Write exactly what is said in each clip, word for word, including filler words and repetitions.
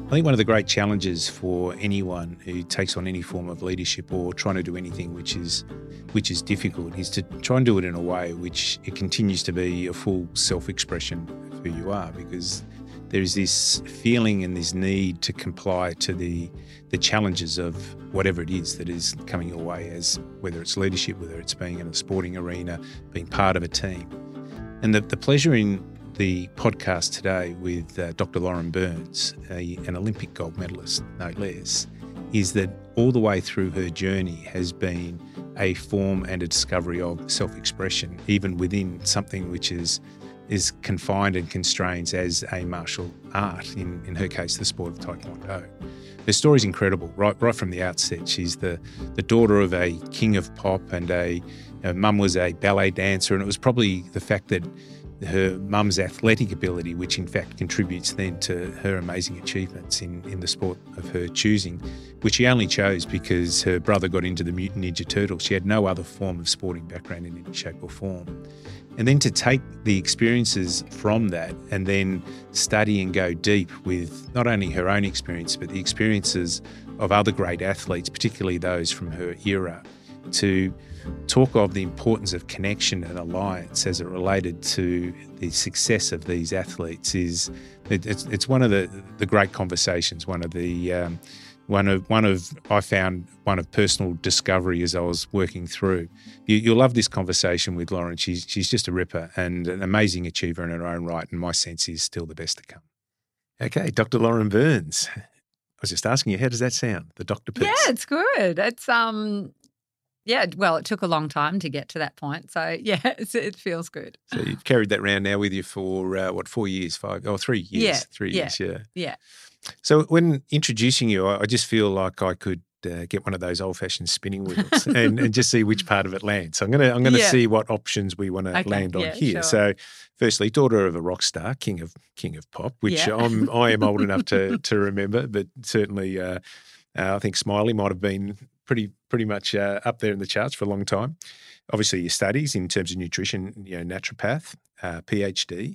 I think one of the great challenges for anyone who takes on any form of leadership or trying to do anything which is which is difficult is to try and do it in a way which it continues to be a full self-expression of who you are, because there is this feeling and this need to comply to the the challenges of whatever it is that is coming your way, as whether it's leadership, whether it's being in a sporting arena, being part of a team. And the, the pleasure in the podcast today with uh, Doctor Lauren Burns, a, an Olympic gold medalist, no less, is that all the way through her journey has been a form and a discovery of self-expression, even within something which is is confined and constrained as a martial art, in, in her case, the sport of Taekwondo. Her story's incredible, right right from the outset. She's the, the daughter of a king of pop, and a her mum was a ballet dancer, and it was probably the fact that her mum's athletic ability, which in fact contributes then to her amazing achievements in, in the sport of her choosing, which she only chose because her brother got into the Mutant Ninja Turtles. She had no other form of sporting background in any shape or form. And then to take the experiences from that and then study and go deep with not only her own experience, but the experiences of other great athletes, particularly those from her era, to talk of the importance of connection and alliance as it related to the success of these athletes is it, it's it's one of the the great conversations. One of the um, one of one of I found one of personal discovery as I was working through. You, you'll love this conversation with Lauren. She's she's just a ripper and an amazing achiever in her own right, and my sense is still the best to come. Okay, Doctor Lauren Burns. I was just asking you, how does that sound? The doctor piece. Yeah, it's good. It's um. Yeah, well, it took a long time to get to that point. So, yeah, it's, it feels good. So you've carried that around now with you for, uh, what, four years, five, or oh, three years? Yeah, three yeah, years, yeah. Yeah. So when introducing you, I, I just feel like I could uh, get one of those old-fashioned spinning wheels and, and just see which part of it lands. So I'm going to I'm going to Yeah. see what options we want to Okay, land on yeah, here. sure. So firstly, daughter of a rock star, king of king of pop, which Yeah. I'm I am old enough to to remember, but certainly uh, uh, I think Smiley might have been pretty pretty much uh, up there in the charts for a long time. Obviously, your studies in terms of nutrition, you know, naturopath, uh, PhD,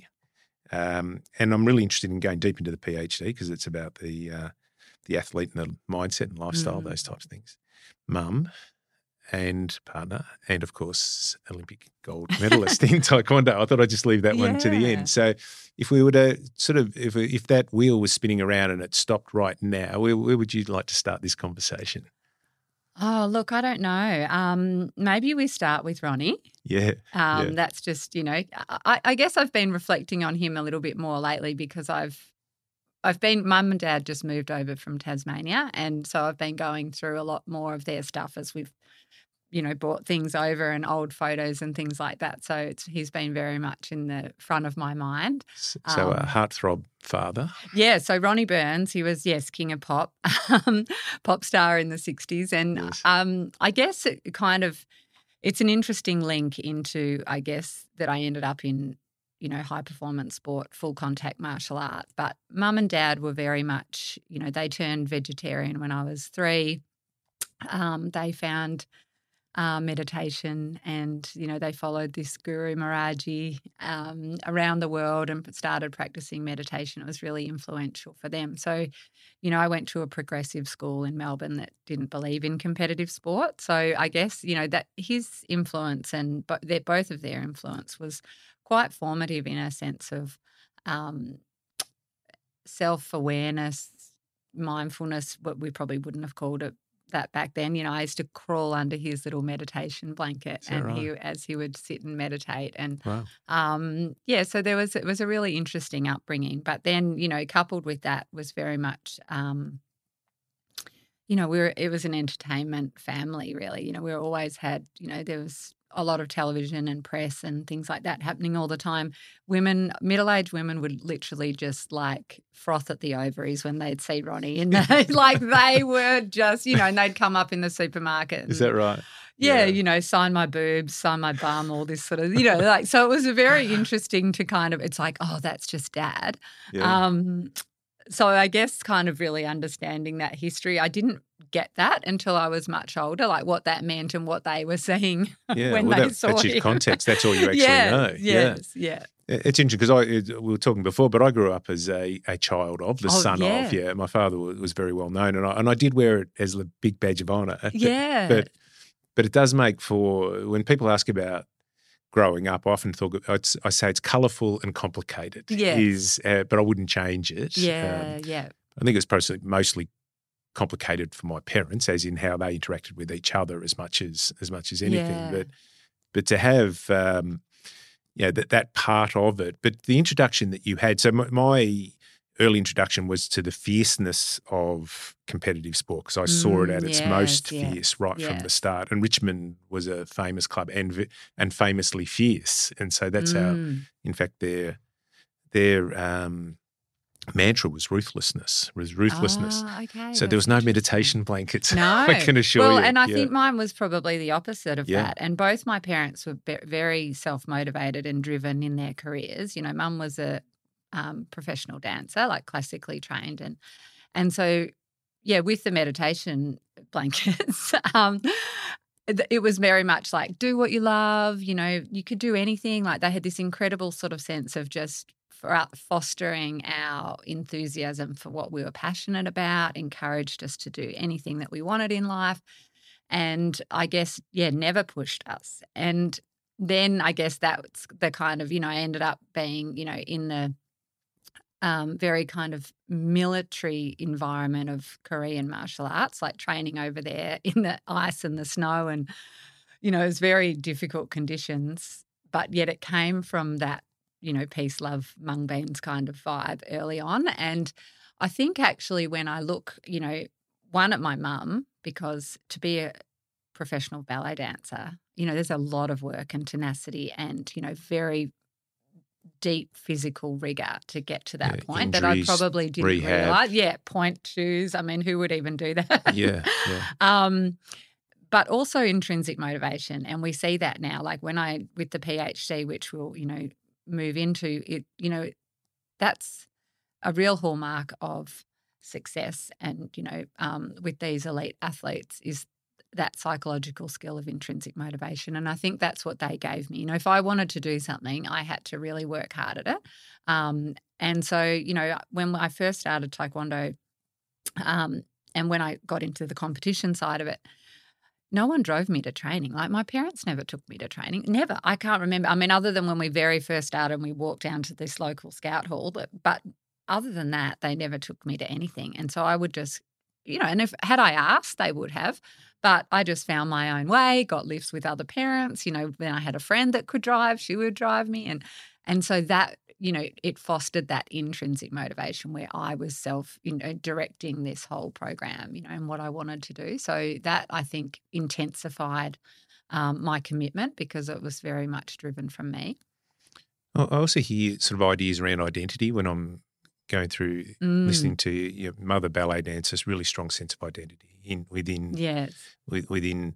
um, and I'm really interested in going deep into the PhD because it's about the uh, the athlete and the mindset and lifestyle, Mm. those types of things. Mum and partner, and of course, Olympic gold medalist in Taekwondo. I thought I'd just leave that one to the Yeah. end. So, if we were to sort of, if if that wheel was spinning around and it stopped right now, where, where would you like to start this conversation? Oh, look, I don't know. Um, maybe we start with Ronnie. Yeah, Um, yeah. That's just, you know, I, I guess I've been reflecting on him a little bit more lately because I've I've been, mum and dad just moved over from Tasmania, and so I've been going through a lot more of their stuff as we've, you know, brought things over and old photos and things like that. So it's, he's been very much in the front of my mind. S- So a Um, heartthrob father. Yeah, so Ronnie Burns, he was, yes, king of pop, um, pop star in the sixties. And Yes. um, I guess it kind of, it's an interesting link into, I guess, that I ended up in, you know, high performance sport, full contact martial art. But mum and dad were very much, you know, they turned vegetarian when I was three. Um, they found uh, meditation, and, you know, they followed this Guru Maharaji um, around the world and started practicing meditation. It was really influential for them. So, you know, I went to a progressive school in Melbourne that didn't believe in competitive sport. So I guess, you know, that his influence and bo- their, both of their influence was quite formative in a sense of um, self-awareness, mindfulness, what we probably wouldn't have called it that back then. You know, I used to crawl under his little meditation blanket, Is that and he right? as he would sit and meditate. And Wow. um, yeah, so there was it was a really interesting upbringing. But then, you know, coupled with that was very much um, you know, we were it was an entertainment family, really. You know, we were always had, you know, there was a lot of television and press and things like that happening all the time. Women, middle-aged women would literally just like froth at the ovaries when they'd see Ronnie. And they, like they were just, you know, and they'd come up in the supermarket. Is and, that right? Yeah, Yeah. you know, sign my boobs, sign my bum, all this sort of, you know, like, so it was a very interesting to kind of, it's like, oh, that's just dad. Yeah. Um, so I guess kind of really understanding that history, I didn't get that until I was much older, like what that meant and what they were seeing Yeah. when well, they that, saw that's your him. context. That's all you actually yeah, know. Yes, yeah. It's interesting because I it, we were talking before, but I grew up as a, a child of the Oh, son yeah. of. Yeah, my father was, was very well known, and I and I did wear it as a big badge of honour. Yeah. But but it does make for when people ask about growing up, I often thought I'd, I say it's colourful and complicated. Yes. Is uh, but I wouldn't change it. Yeah, Um, yeah. I think it's mostly mostly complicated for my parents, as in how they interacted with each other as much as as much as anything. Yeah. But but to have um, yeah that that part of it. But the introduction that you had, so my, my early introduction was to the fierceness of competitive sport because I saw it Mm, at its yes, most yeah, fierce right from yeah. the start. And Richmond was a famous club and vi- and famously fierce, and so that's how, Mm. in fact, their their um, mantra was ruthlessness. Was ruthlessness. Ah, okay. So there was that's no interesting. meditation blankets. No. I can assure well, you. and I Yeah. think mine was probably the opposite of Yeah. that. And both my parents were be- very self-motivated and driven in their careers. You know, mum was a um, professional dancer, like classically trained. And and so, yeah, with the meditation blankets, um, th- it was very much like do what you love. You know, you could do anything. Like they had this incredible sort of sense of just for fostering our enthusiasm for what we were passionate about, encouraged us to do anything that we wanted in life. And I guess, yeah, never pushed us. And then I guess that's the kind of, you know, I ended up being, you know, in the um, very kind of military environment of Korean martial arts, like training over there in the ice and the snow. And, you know, it was very difficult conditions, but yet it came from that, you know, peace, love, mung beans kind of vibe early on. And I think actually when I look, you know, one at my mum, because to be a professional ballet dancer, you know, there's a lot of work and tenacity and, you know, very deep physical rigor to get to that Yeah, point that I injuries, probably didn't rehab. realize. Yeah, point shoes. I mean, who would even do that? Yeah, yeah. um, but also intrinsic motivation. And we see that now, like when I, with the PhD, which we'll, you know, move into it, you know, that's a real hallmark of success. And, you know, um, with these elite athletes is that psychological skill of intrinsic motivation. And I think that's what they gave me. You know, if I wanted to do something, I had to really work hard at it. Um, and so, you know, when I first started Taekwondo um, and when I got into the competition side of it, no one drove me to training. Like my parents never took me to training. Never. I can't remember. I mean, other than when we very first started and we walked down to this local scout hall, but, but other than that, they never took me to anything. And so I would just, you know, and if had I asked, they would have. But I just found my own way, got lifts with other parents. You know, then I had a friend that could drive, she would drive me. And and so that, you know, it fostered that intrinsic motivation where I was self, you know, directing this whole program, you know, and what I wanted to do. So that I think intensified um, my commitment because it was very much driven from me. I also hear sort of ideas around identity when I'm going through Mm. listening to your mother ballet dancers, really strong sense of identity in within Yes. with, within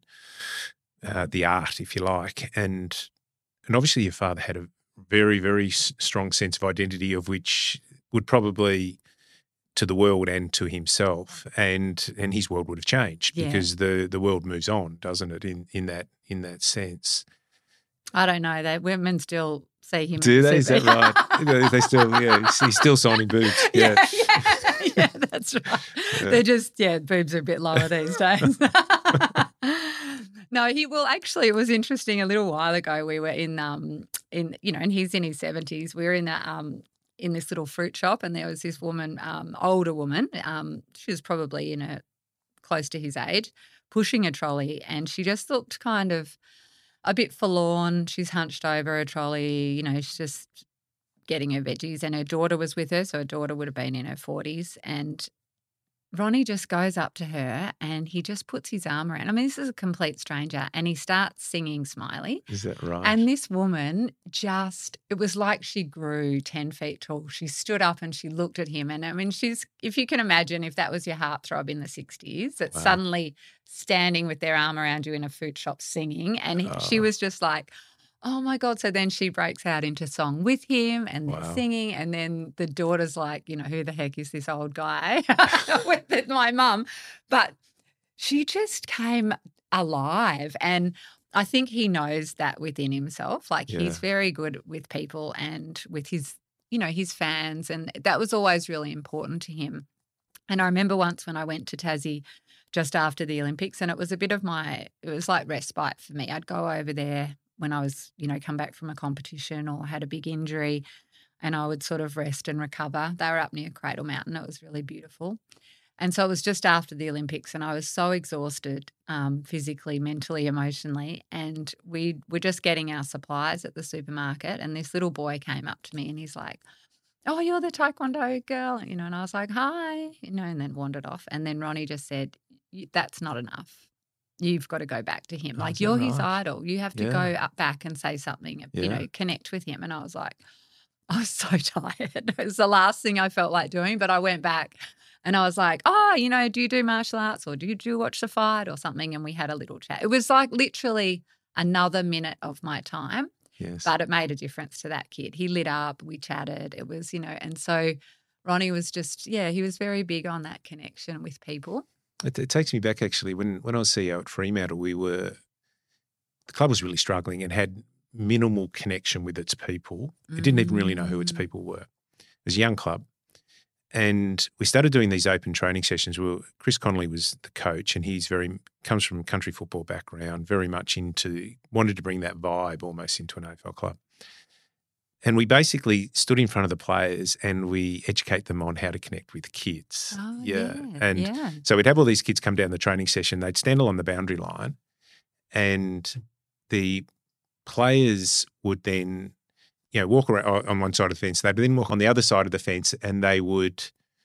uh, the art, if you like, and and obviously your father had a very very s- strong sense of identity, of which would probably to the world and to himself, and and his world would have changed Yeah. because the the world moves on, doesn't it? In in that in that sense. I don't know. They women still see him. Do as they? Is that super- right? they they still, yeah, he's- he's still signing boobs. Yeah. Yeah, yeah, yeah, that's right. Yeah. They're just, yeah, boobs are a bit lower these days. No, he will actually, it was interesting a little while ago. We were in, um, in you know, and he's in his seventies. We were in a, um, in this little fruit shop and there was this woman, um, older woman, um, she was probably in a close to his age, pushing a trolley and she just looked kind of a bit forlorn. She's hunched over a trolley, you know, she's just getting her veggies and her daughter was with her. So her daughter would have been in her forties and Ronnie just goes up to her and he just puts his arm around. I mean, this is a complete stranger and he starts singing Smiley. Is that right? And this woman just, it was like she grew ten feet tall. She stood up and she looked at him. And I mean, she's, if you can imagine, if that was your heartthrob in the sixties, that's Wow. suddenly standing with their arm around you in a food shop singing. And he- she Oh. was just like, oh my God. So then she breaks out into song with him and they're Wow. singing. And then the daughter's like, you know, who the heck is this old guy with my mum? But she just came alive. And I think he knows that within himself. Like Yeah. he's very good with people and with his, you know, his fans, and that was always really important to him. And I remember once when I went to Tassie just after the Olympics, and it was a bit of my, it was like respite for me. I'd go over there when I was, you know, come back from a competition or had a big injury, and I would sort of rest and recover. They were up near Cradle Mountain. It was really beautiful. And so it was just after the Olympics, and I was so exhausted um, physically, mentally, emotionally. And we were just getting our supplies at the supermarket, and this little boy came up to me and he's like, "Oh, you're the Taekwondo girl," you know, and I was like, "Hi," you know, and then wandered off. And then Ronnie just said, "Y- That's not enough. You've got to go back to him. Oh, Like, is that you're his right? idol. You have to Yeah. go up back and say something, you Yeah. know, connect with him." And I was like, I was so tired. It was the last thing I felt like doing, but I went back and I was like, "Oh, you know, do you do martial arts or do you do you watch the fight or something?" And we had a little chat. It was like literally another minute of my time, Yes. but it made a difference to that kid. He lit up, we chatted. It was, you know, and so Ronnie was just, yeah, he was very big on that connection with people. It, it takes me back actually when when I was C E O at Fremantle, we were the club was really struggling and had minimal connection with its people. It didn't even really know who its Mm. people were. It was a young club. And we started doing these open training sessions. We were, Chris Connolly was the coach, and he's very comes from a country football background, very much into wanted to bring that vibe almost into an A F L club. And we basically stood in front of the players and we educate them on how to connect with kids. Oh, yeah. yeah, And yeah. so we'd have all these kids come down the training session. They'd stand along the boundary line, and the players would then, you know, walk around on one side of the fence. They'd then walk on the other side of the fence, and they would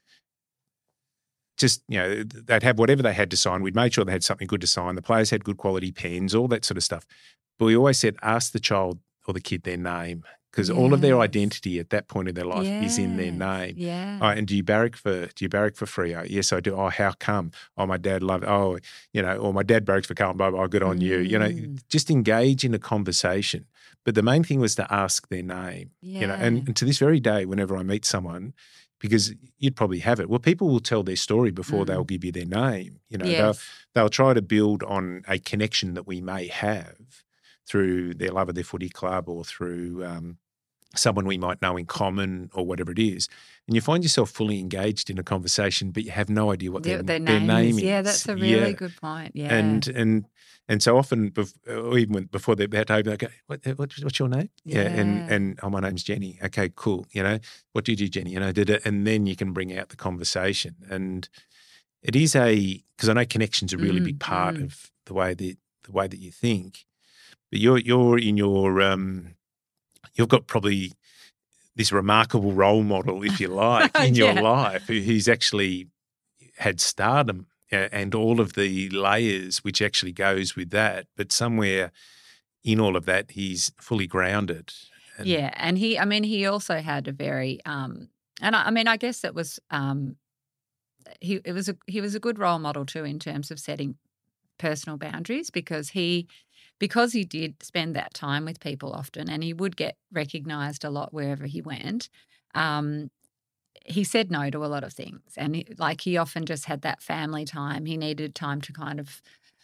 just, you know, they'd have whatever they had to sign. We'd made sure they had something good to sign. The players had good quality pens, all that sort of stuff. But we always said, ask the child or the kid their name, because all of their Yes. identity at that point in their life is in their Yes, name. Yeah. Oh, and do you barrack for do you barrack for Freo? Yes, I do. Oh, how come? Oh, my dad loved. Oh, you know, or my dad barracks for Carlton. Oh, good on you. You know, Mm. just engage in a conversation. But the main thing was to ask their name. You know, and, Yeah. and to this very day, whenever I meet someone, because you'd probably have it. Well, people will tell their story before Mm. they'll give you their name. You know, Yes. they'll they'll try to build on a connection that we may have through their love of their footy club or through um, someone we might know in common or whatever it is. And you find yourself fully engaged in a conversation, but you have no idea what their, Their, their name, name is. is. Yeah, that's a really Yeah. good point. Yeah. And and and so often, bef- or even when, before they're about to open, they go, what, what, what's your name? And Yeah. and oh, my name's Jenny. Okay, cool. You know, what do you do, Jenny? You know, did it, and then you can bring out the conversation. And it is a because I know connection's a really Mm, big part mm. of the way that the way that you think. But you're you're in your um, you've got probably this remarkable role model, if you like, in your Yeah. life, who, who's actually had stardom uh, and all of the layers which actually goes with that. But somewhere in all of that, he's fully grounded. And Yeah, and he, I mean, he also had a very, um, and I, I mean, I guess it was, um, he, it was a, he was a good role model too in terms of setting personal boundaries because he, because he did spend that time with people often, and he would get recognised a lot wherever he went. Um, he said no to a lot of things, and he, like he often just had that family time. He needed time to kind of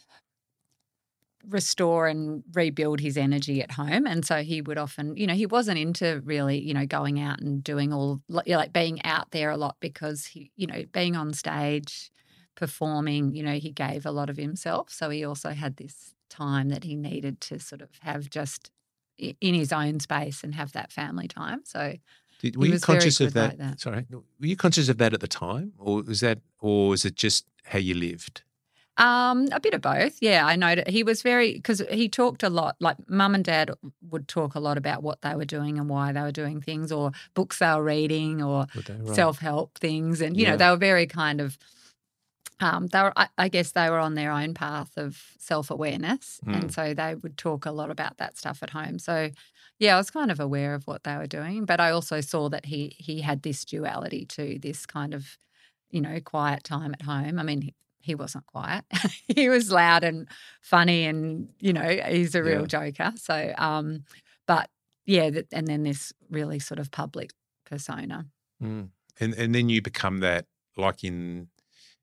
restore and rebuild his energy at home. And so he would often, you know, he wasn't into really, you know, going out and doing all, you know, like being out there a lot because he, you know, being on stage, performing, you know, he gave a lot of himself. So he also had this time that he needed to sort of have just i- in his own space and have that family time. So did, were he you was very conscious of good that? like that. Sorry, were you conscious of that at the time, or was that, or was it just how you lived? Um, a bit of both. Yeah, I know that he was very because he talked a lot. Like mum and dad would talk a lot about what they were doing and why they were doing things, or books they were reading, or Were they right? self-help things, and you Yeah. know they were very kind of. Um, they were, I, I guess, they were on their own path of self-awareness, Mm. and so they would talk a lot about that stuff at home. So, yeah, I was kind of aware of what they were doing, but I also saw that he he had this duality to this kind of, you know, quiet time at home. I mean, he, he wasn't quiet; he was loud and funny, and you know, he's a real Yeah. joker. So, um, but yeah, th- and then this really sort of public persona. Mm. And and then you become that, like in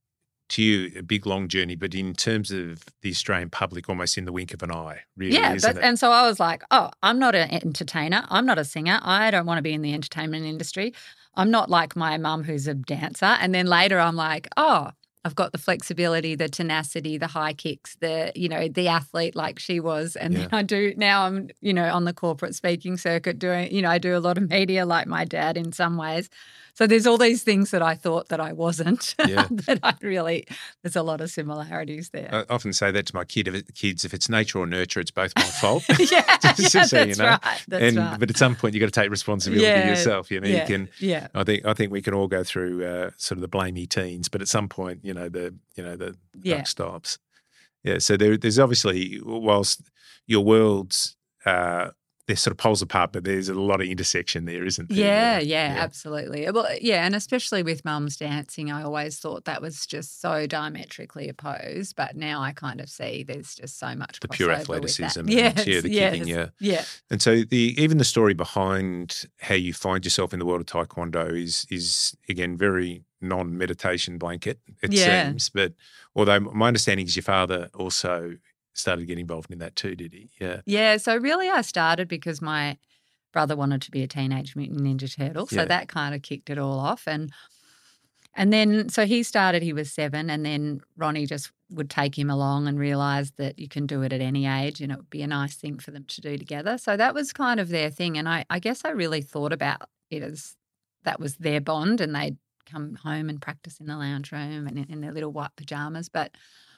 to you, a big, long journey, but in terms of the Australian public, almost in the wink of an eye, really, yeah, isn't but, it? and so I was like, oh, I'm not an entertainer. I'm not a singer. I don't want to be in the entertainment industry. I'm not like my mum who's a dancer. And then later I'm like, oh, I've got the flexibility, the tenacity, the high kicks, the, you know, the athlete like she was. And Yeah. then I do, now I'm, you know, on the corporate speaking circuit doing, you know, I do a lot of media like my dad in some ways. So there's all these things that I thought that I wasn't, Yeah. that I really, there's a lot of similarities there. I often say that to my kid, if it, kids, if it's nature or nurture, it's both my fault. yeah, Just yeah so you that's know. right. That's and, right. But at some point, you've got to take responsibility Yeah, yourself. You know, yeah, you can. yeah. I think I think we can all go through uh, sort of the blamey teens, but at some point, you know, the you know the Yeah. buck stops. Yeah. So there, there's obviously, whilst your worlds, uh, they're sort of poles apart, but there's a lot of intersection there, isn't there? Yeah, yeah, absolutely. Well, yeah, and especially with mum's dancing, I always thought that was just so diametrically opposed. But now I kind of see there's just so much The pure crossover athleticism, with that. and Yes, yeah, the yes, kicking, yeah. yeah, And so the even the story behind how you find yourself in the world of taekwondo is is again very non-meditation blanket, it Yeah. seems. But although my understanding is your father also started to get involved in that too, did he? Yeah. yeah. So really, I started because my brother wanted to be a Teenage Mutant Ninja Turtle, so Yeah. that kind of kicked it all off. And and then so he started. He was seven, and then Ronnie just would take him along and realised that you can do it at any age, and it would be a nice thing for them to do together. So that was kind of their thing, and I, I guess I really thought about it as that was their bond, and they'd come home and practice in the lounge room and in, in their little white pajamas. But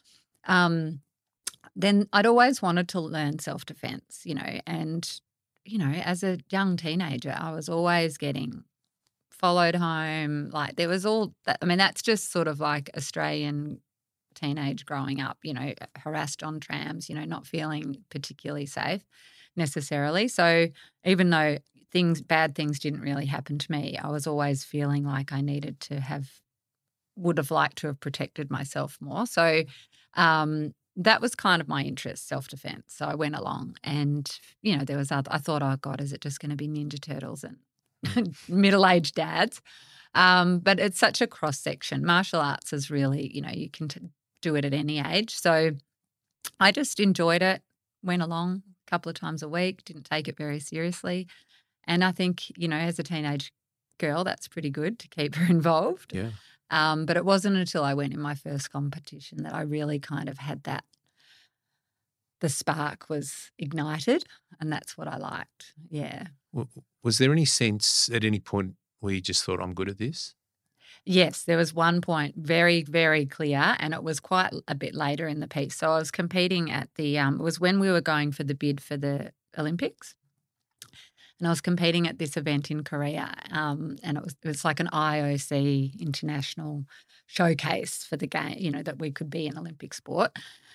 um, then I'd always wanted to learn self-defense, you know, and, you know, as a young teenager, I was always getting followed home. Like there was all that. I mean, that's just sort of like Australian teenage growing up, you know, harassed on trams, you know, not feeling particularly safe necessarily. So even though things, bad things didn't really happen to me, I was always feeling like I needed to have, would have liked to have protected myself more. So um, that was kind of my interest, self-defense. So I went along and, you know, there was other, I thought, oh God, is it just going to be Ninja Turtles and middle-aged dads? Um, but it's such a cross-section. Martial arts is really, you know, you can t- do it at any age. So I just enjoyed it, went along a couple of times a week, didn't take it very seriously. And I think, you know, as a teenage girl, that's pretty good to keep her involved. Yeah. Um, but it wasn't until I went in my first competition that I really kind of had that, the spark was ignited, and that's what I liked. Yeah. W- Was there any sense at any point where you just thought, I'm good at this? Yes, there was one point very, very clear, and it was quite a bit later in the piece. So I was competing at the, um, it was when we were going for the bid for the Olympics. And I was competing at this event in Korea, um, and it was it was like an I O C international showcase for the game, you know, that we could be an Olympic sport.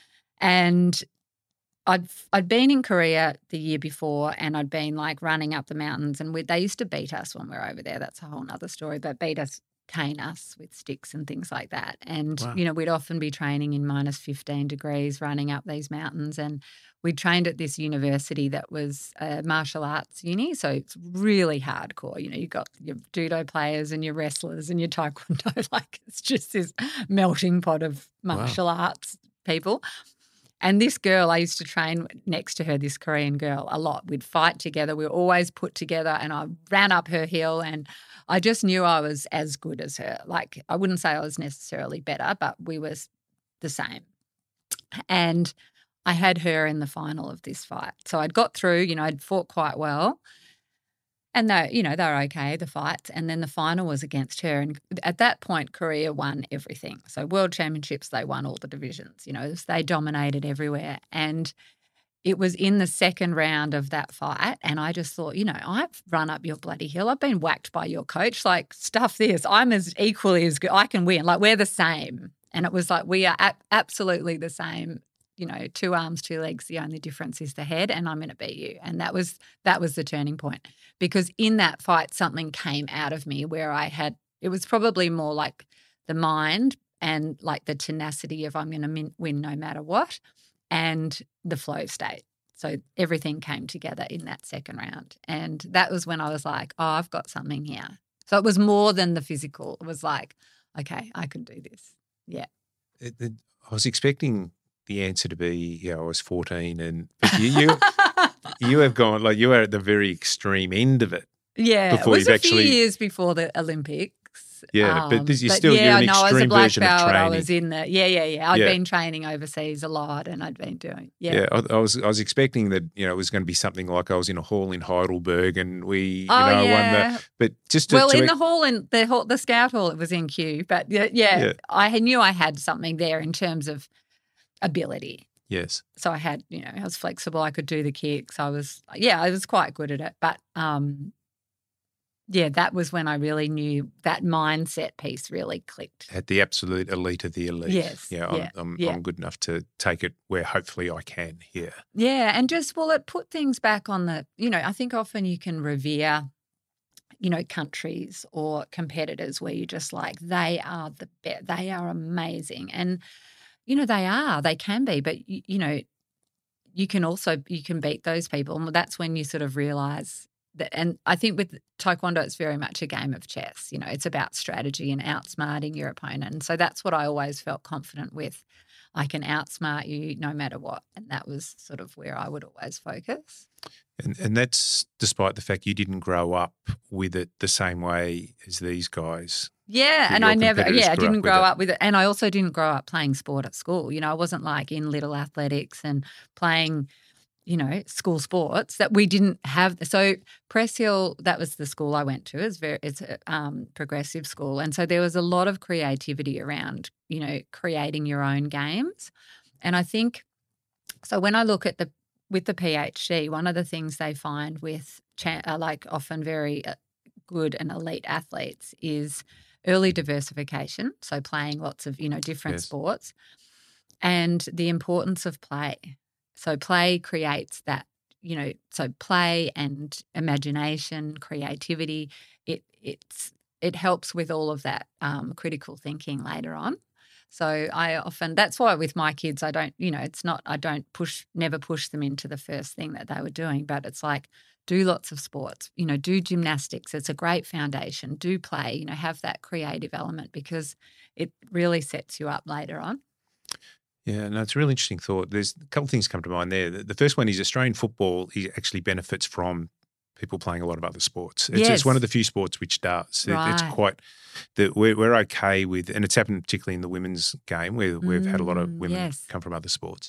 And I'd I'd been in Korea the year before, and I'd been like running up the mountains, and we, they used to beat us when we were over there. That's a whole other story, but beat us, cane us with sticks and things like that. And, Wow. you know, we'd often be training in minus fifteen degrees running up these mountains. And we trained at this university that was a martial arts uni. So it's really hardcore. You know, you've got your judo players and your wrestlers and your taekwondo. Like it's just this melting pot of martial wow. arts people. And this girl, I used to train next to her, this Korean girl, a lot. We'd fight together. We were always put together, and I ran up her hill, and I just knew I was as good as her. Like, I wouldn't say I was necessarily better, but we were the same. And I had her in the final of this fight. So I'd got through, you know, I'd fought quite well. And they, you know, they were okay, the fights. And then the final was against her. And at that point, Korea won everything. So World Championships, they won all the divisions. You know, they dominated everywhere. And it was in the second round of that fight. And I just thought, you know, I've run up your bloody hill. I've been whacked by your coach. Like, stuff this. I'm as equally as good. I can win. Like, we're the same. And it was like, we are a- absolutely the same. You know, two arms, two legs, the only difference is the head, and I'm going to beat you. And that was that was the turning point, because in that fight something came out of me where I had, it was probably more like the mind and like the tenacity of I'm going to min- win no matter what, and the flow state. So everything came together in that second round. And that was when I was like, oh, I've got something here. So it was more than the physical. It was like, okay, I can do this. Yeah. it, it, I was expecting the answer to be, yeah, I was fourteen, and but you, you, you have gone like you are at the very extreme end of it. Yeah, before it was you've a actually, few years before the Olympics. Yeah, um, but this, you're but still yeah, you're an no, I was a extreme black version belt. of training. I was in the yeah, yeah, yeah. I'd Yeah. been training overseas a lot, and I'd been doing yeah. Yeah, I, I was I was expecting that you know it was going to be something like I was in a hall in Heidelberg and we you Oh, know yeah. won the but just to, Well, to in the hall, in the hall, the scout hall, it was in Kew. But yeah, yeah, Yeah. I knew I had something there in terms of ability. yes. So I had, you know, I was flexible. I could do the kicks. I was, yeah, I was quite good at it. But um, yeah, that was when I really knew that mindset piece really clicked. At the absolute elite of the elite. Yes, Yeah, I'm yeah, I'm, yeah. I'm good enough to take it where hopefully I can here. Yeah, and just, well, it put things back on the, you know, I think often you can revere, you know, countries or competitors where you're just like, they are the best, they are amazing. And, you know, they are, they can be, but, you, you know, you can also, you can beat those people. And that's when you sort of realise that, and I think with Taekwondo, it's very much a game of chess. You know, it's about strategy and outsmarting your opponent. And so that's what I always felt confident with. I can outsmart you no matter what. And that was sort of where I would always focus. And and that's despite the fact you didn't grow up with it the same way as these guys. Yeah, that and your I never, competitors yeah, I grew up didn't with grow it. up with it. And I also didn't grow up playing sport at school. You know, I wasn't like in little athletics and playing, you know, school sports that we didn't have. So Press Hill, that was the school I went to. It's very, it's a um, progressive school. And so there was a lot of creativity around, you know, creating your own games. And I think, so when I look at the, with the PhD, one of the things they find with cha- uh, like often very uh, good and elite athletes is early diversification. So playing lots of, you know, different Yes. sports and the importance of play. So play creates that, you know, so play and imagination, creativity, it it's it helps with all of that um, critical thinking later on. So I often, that's why with my kids, I don't, you know, it's not, I don't push, never push them into the first thing that they were doing, but it's like do lots of sports, you know, do gymnastics. It's a great foundation. Do play, you know, have that creative element because it really sets you up later on. Yeah, no, it's a really interesting thought. There's a couple of things come to mind there. The the first one is Australian football it actually benefits from people playing a lot of other sports. It's, Yes. it's one of the few sports which does. It- it's Right. quite that we're, we're okay with, and it's happened particularly in the women's game where we've had a lot of Mm, women yes. come from other sports.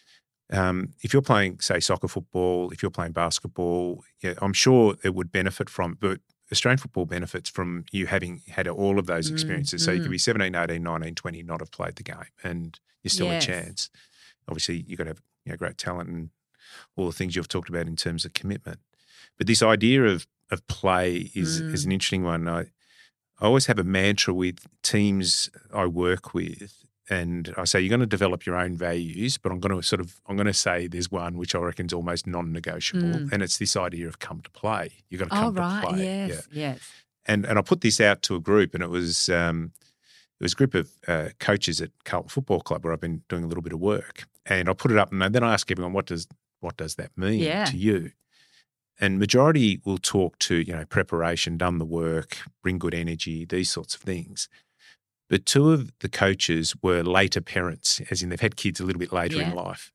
Um, if you're playing, say, soccer, football, if you're playing basketball, yeah, I'm sure it would benefit from, but Australian football benefits from you having had all of those Mm, experiences. So you mm. could be seventeen, eighteen, nineteen, twenty, not have played the game, and you're still Yes. a chance. Obviously, you've got to have you know, great talent and all the things you've talked about in terms of commitment. But this idea of of play is, is Mm. an interesting one. I, I always have a mantra with teams I work with, and I say you're going to develop your own values, but I'm going to sort of I'm going to say there's one which I reckon is almost non-negotiable, Mm. and it's this idea of come to play. You've got to Oh, come right. to play. Yes, yes. And and I put this out to a group, and it was um, it was a group of uh, coaches at Carlton Football Club where I've been doing a little bit of work, and I put it up, and then I ask everyone, what does what does that mean Yeah. to you? And majority will talk to, you know, preparation, done the work, bring good energy, these sorts of things. But two of the coaches were later parents, as in they've had kids a little bit later Yeah. in life.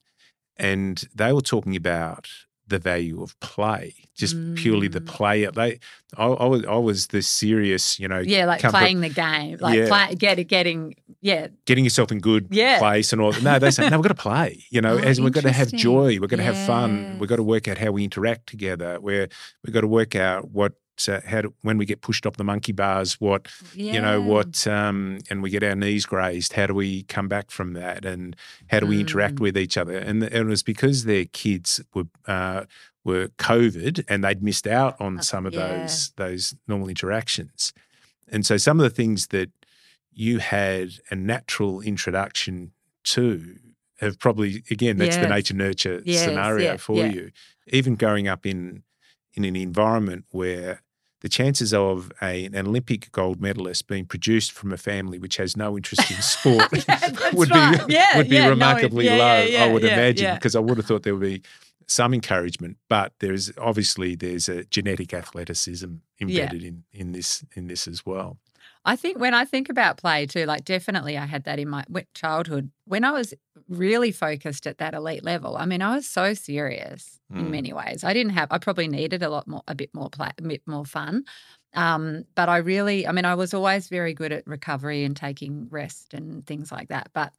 And they were talking about the value of play, just purely the Mm. play. They, I, I was, I was the serious, you know, Yeah, like come from- playing the game, like Yeah. play, get, getting, yeah, getting yourself in good Yeah. place and all. No, they say, no, we've got to play, you know, Oh, as we've got to have interesting. joy, we've got to have fun, we've got to Yes. work out how we interact together, where we've got to work out what, uh, how to, when we get pushed off the monkey bars, what, yeah. you know, what, um, and we get our knees grazed, how do we come back from that and how do we interact Mm. with each other? And, and it was because their kids were, uh, were COVID and they'd missed out on Uh, some of yeah. those, those normal interactions. And so some of the things that you had a natural introduction to have probably, again, that's the Yes. nature nurture Yes, scenario yeah, for yeah. you. Even growing up in in an environment where the chances of a, an Olympic gold medalist being produced from a family which has no interest in sport Yeah, that's would right. be Yeah, would be yeah, no, remarkably yeah, low, yeah, I would yeah, imagine, yeah. because I would have thought there would be some encouragement, but there's obviously there's a genetic athleticism embedded Yeah. in in this in this as well. I think when I think about play too, like definitely I had that in my wi- childhood. When I was really focused at that elite level, I mean, I was so serious in Mm. many ways. I didn't have, I probably needed a lot more, a bit more play, a bit more fun. Um, but I really, I mean, I was always very good at recovery and taking rest and things like that. But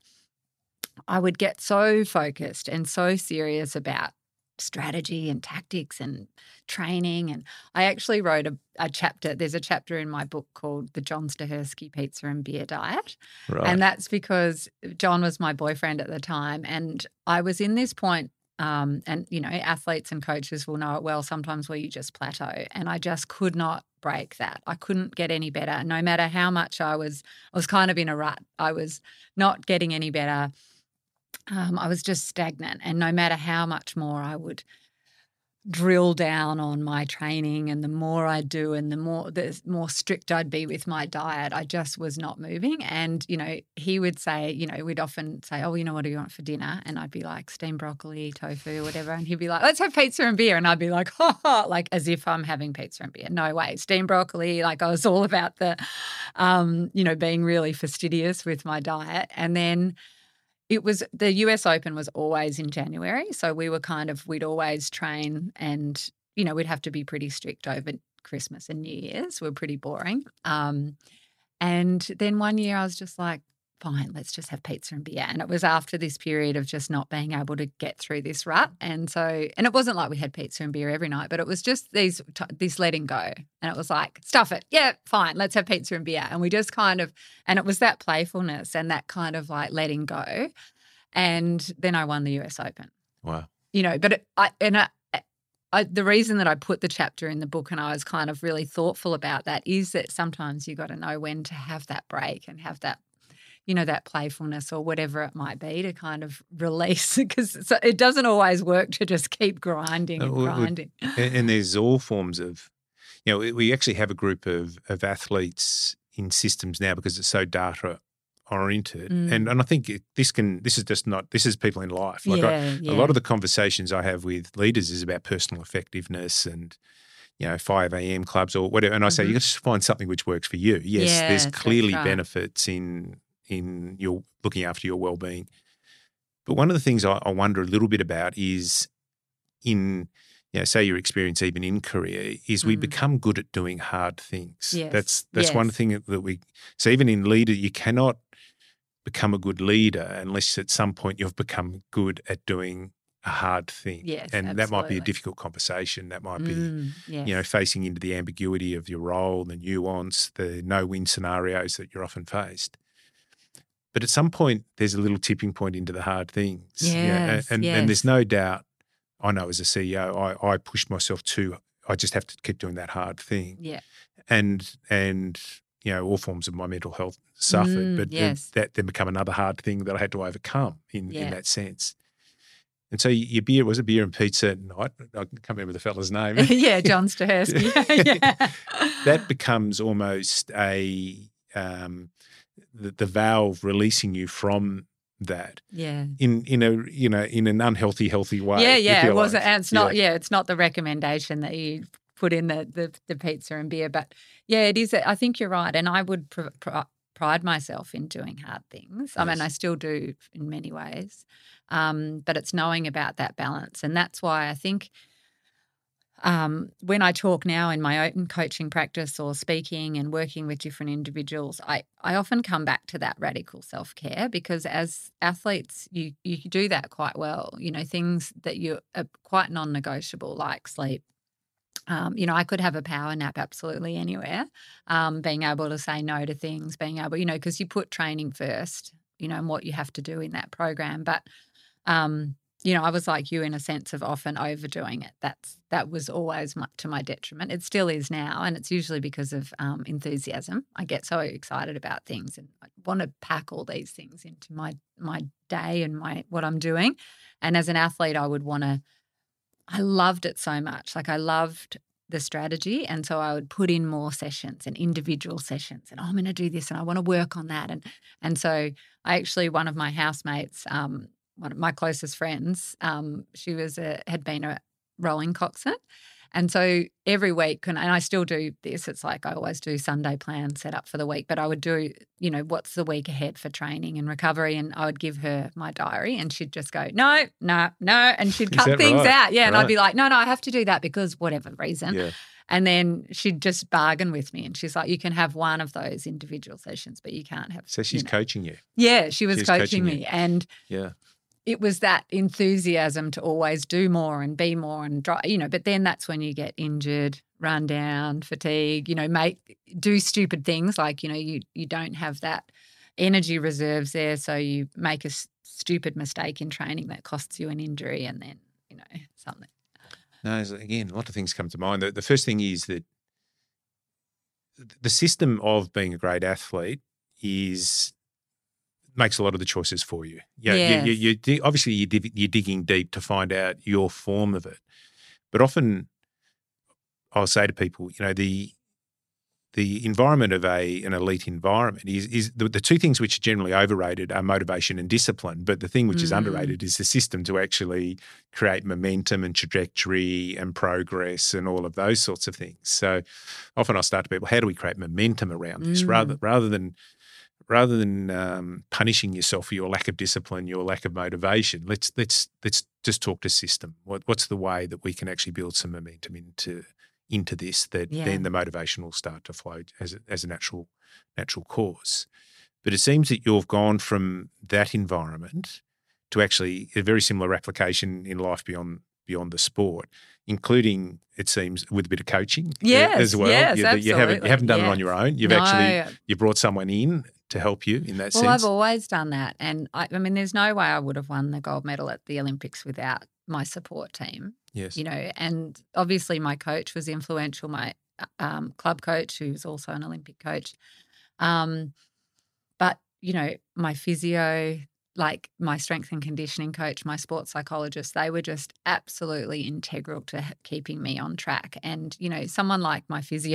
I would get so focused and so serious about strategy and tactics and training. And I actually wrote a, a chapter. There's a chapter in my book called The John Stahersky Pizza and Beer Diet. Right. And that's because John was my boyfriend at the time. And I was in this point, um, and, you know, athletes and coaches will know it well, sometimes where you just plateau. And I just could not break that. I couldn't get any better. No matter how much I was, I was kind of in a rut. I was not getting any better. Um, I was just stagnant. And no matter how much more I would drill down on my training and the more I do and the more the more strict I'd be with my diet, I just was not moving. And, you know, he would say, you know, we'd often say, oh, you know, what do you want for dinner? And I'd be like, steamed broccoli, tofu, whatever. And he'd be like, let's have pizza and beer. And I'd be like, ha ha, like as if I'm having pizza and beer. No way. Steamed broccoli. Like I was all about the, um, you know, being really fastidious with my diet. And then it was the U S Open was always in January. So we were kind of, we'd always train and, you know, we'd have to be pretty strict over Christmas and New Year's. We were pretty boring. Um, and then one year I was just like, fine, let's just have pizza and beer. And it was after this period of just not being able to get through this rut. And so, and it wasn't like we had pizza and beer every night, but it was just these, this letting go. And it was like, stuff it. Yeah, fine, let's have pizza and beer. And we just kind of, and it was that playfulness and that kind of like letting go. And then I won the U S Open. Wow. You know, but it, I, and I, I, the reason that I put the chapter in the book and I was kind of really thoughtful about that is that sometimes you got to know when to have that break and have that, you know, that playfulness or whatever it might be to kind of release because it doesn't always work to just keep grinding and Uh, we- we- grinding. And, and there's all forms of, you know, we- we actually have a group of, of athletes in systems now because it's so data oriented. Mm. And and I think it, this can, this is just not, this is people in life. Like I, Yeah, yeah. A lot of the conversations I have with leaders is about personal effectiveness and, you know, five a.m. clubs or whatever. And I say, Mhm. you got to find something which works for you. Yes, Yes, there's that's clearly right. benefits in in your looking after your well-being. But one of the things I, I wonder a little bit about is in, you know, say your experience even in career is we Mm. become good at doing hard things. Yes, That's that's one yes. thing that we, so even in leader, you cannot become a good leader unless at some point you've become good at doing a hard thing. Yes, and that might be a absolutely. difficult conversation. That might be, Mm, yes. you know, facing into the ambiguity of your role, the nuance, the no-win scenarios that you're often faced. But at some point, there's a little tipping point into the hard things. you know, and, Yes, and, and there's yes. no doubt, I know as a C E O, I, I pushed myself too. I just have to keep doing that hard thing. Yeah. And, and you know, all forms of my mental health suffered. Mm, but then yes. that then become another hard thing that I had to overcome in, Yeah. in that sense. And so your beer, was it beer and pizza night? I can't remember the fella's name. yeah, John Stahersky. yeah. That becomes almost a um, the, the valve releasing you from that Yeah. in in a you know in an unhealthy healthy way. Yeah, if yeah. you It wasn't. like. And it's not. Yeah. it's not the recommendation that you put in the the, the pizza and beer, but yeah, it is. I think you're right, and I would pr- pr- pride myself in doing hard things. I mean, Yes. I still do in many ways, um, but it's knowing about that balance, and that's why I think. Um, when I talk now in my own coaching practice or speaking and working with different individuals, I, I often come back to that radical self-care because as athletes, you you do that quite well. You know, things that you are quite non-negotiable like sleep. Um, you know, I could have a power nap absolutely anywhere. Um, being able to say no to things, being able, you know, because you put training first, you know, and what you have to do in that program. But um, you know, I was like you in a sense of often overdoing it. That's that was always my, to my detriment. It still is now, and it's usually because of um, enthusiasm. I get so excited about things and I want to pack all these things into my my day and my what I'm doing. And as an athlete, I would want to. I loved it so much. Like I loved the strategy, and so I would put in more sessions and individual sessions, and oh, I'm going to do this, and I want to work on that, and and so I actually one of my housemates. Um, one of my closest friends. Um, she was a, had been a rowing coxswain. And so every week, and I still do this, it's like I always do Sunday plan set up for the week, but I would do, you know, what's the week ahead for training and recovery, and I would give her my diary and she'd just go, no, no, no, and she'd cut things right? out. Yeah, right. And I'd be like, no, no, I have to do that because whatever reason. Yeah. And then she'd just bargain with me and she's like, you can have one of those individual sessions, but you can't have. So she's you know. coaching you. Yeah, she was She's coaching, coaching me. you. And yeah. it was that enthusiasm to always do more and be more and drive, you know, but then that's when you get injured, run down, fatigue, you know, make do stupid things like, you know, you you don't have that energy reserves there, so you make a s- stupid mistake in training that costs you an injury and then, you know, something. No, again, a lot of things come to mind. The, the first thing is that the system of being a great athlete is makes a lot of the choices for you. Yeah, Yes. you, you, you, obviously you're, dig, you're digging deep to find out your form of it, but often I'll say to people, you know, the the environment of a an elite environment is is the, the two things which are generally overrated are motivation and discipline. But the thing which mm. is underrated is the system to actually create momentum and trajectory and progress and all of those sorts of things. So often I'll start to people, how do we create momentum around this mm. rather rather than rather than um, punishing yourself for your lack of discipline, your lack of motivation? Let's let's let's just talk to system. What, what's the way that we can actually build some momentum into into this, that yeah. then the motivation will start to flow as a, as a natural natural course. But it seems that you've gone from that environment to actually a very similar application in life beyond beyond the sport, including, it seems, with a bit of coaching yes, as well. Yes, you, absolutely. you haven't you haven't done yes. it on your own. You've no. actually you brought someone in to help you in that well, sense. Well, I've always done that. And I, I mean, there's no way I would have won the gold medal at the Olympics without my support team. Yes. You know, and obviously my coach was influential, my um, club coach, who's also an Olympic coach. Um, but, you know, my physio, like my strength and conditioning coach, my sports psychologist, they were just absolutely integral to keeping me on track. And, you know, someone like my physio,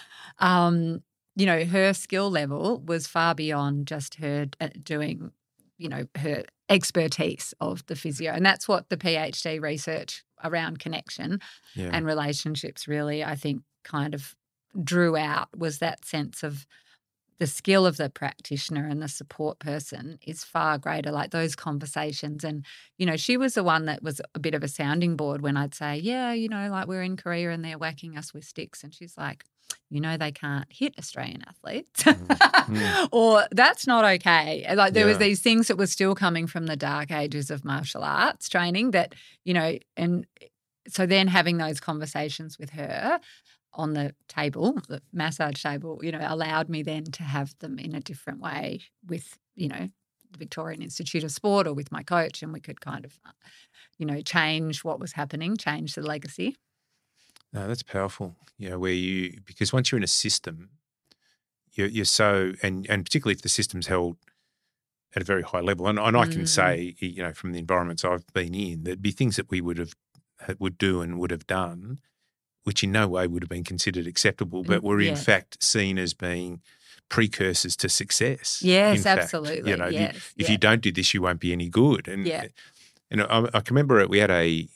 um, you know, her skill level was far beyond just her doing, you know, her expertise of the physio. And that's what the PhD research around connection yeah. and relationships really, I think, kind of drew out, was that sense of the skill of the practitioner and the support person is far greater, like those conversations. And, you know, she was the one that was a bit of a sounding board when I'd say, yeah, you know, like we're in Korea and they're whacking us with sticks. And she's like, you know, they can't hit Australian athletes mm. Mm. or that's not okay. Like there yeah. was these things that were still coming from the dark ages of martial arts training that, you know, and so then having those conversations with her on the table, the massage table, you know, allowed me then to have them in a different way with, you know, the Victorian Institute of Sport or with my coach, and we could kind of, you know, change what was happening, change the legacy. No, that's powerful. You know, where you, because once you're in a system, you're, you're so, and, and particularly if the system's held at a very high level, and, and I can mm. say, you know, from the environments I've been in, there'd be things that we would have, would do and would have done, which in no way would have been considered acceptable, but were yes. in fact seen as being precursors to success. Yes, absolutely. You know, yes, if, yeah. if you don't do this, you won't be any good. And yeah. and I, I can remember we had a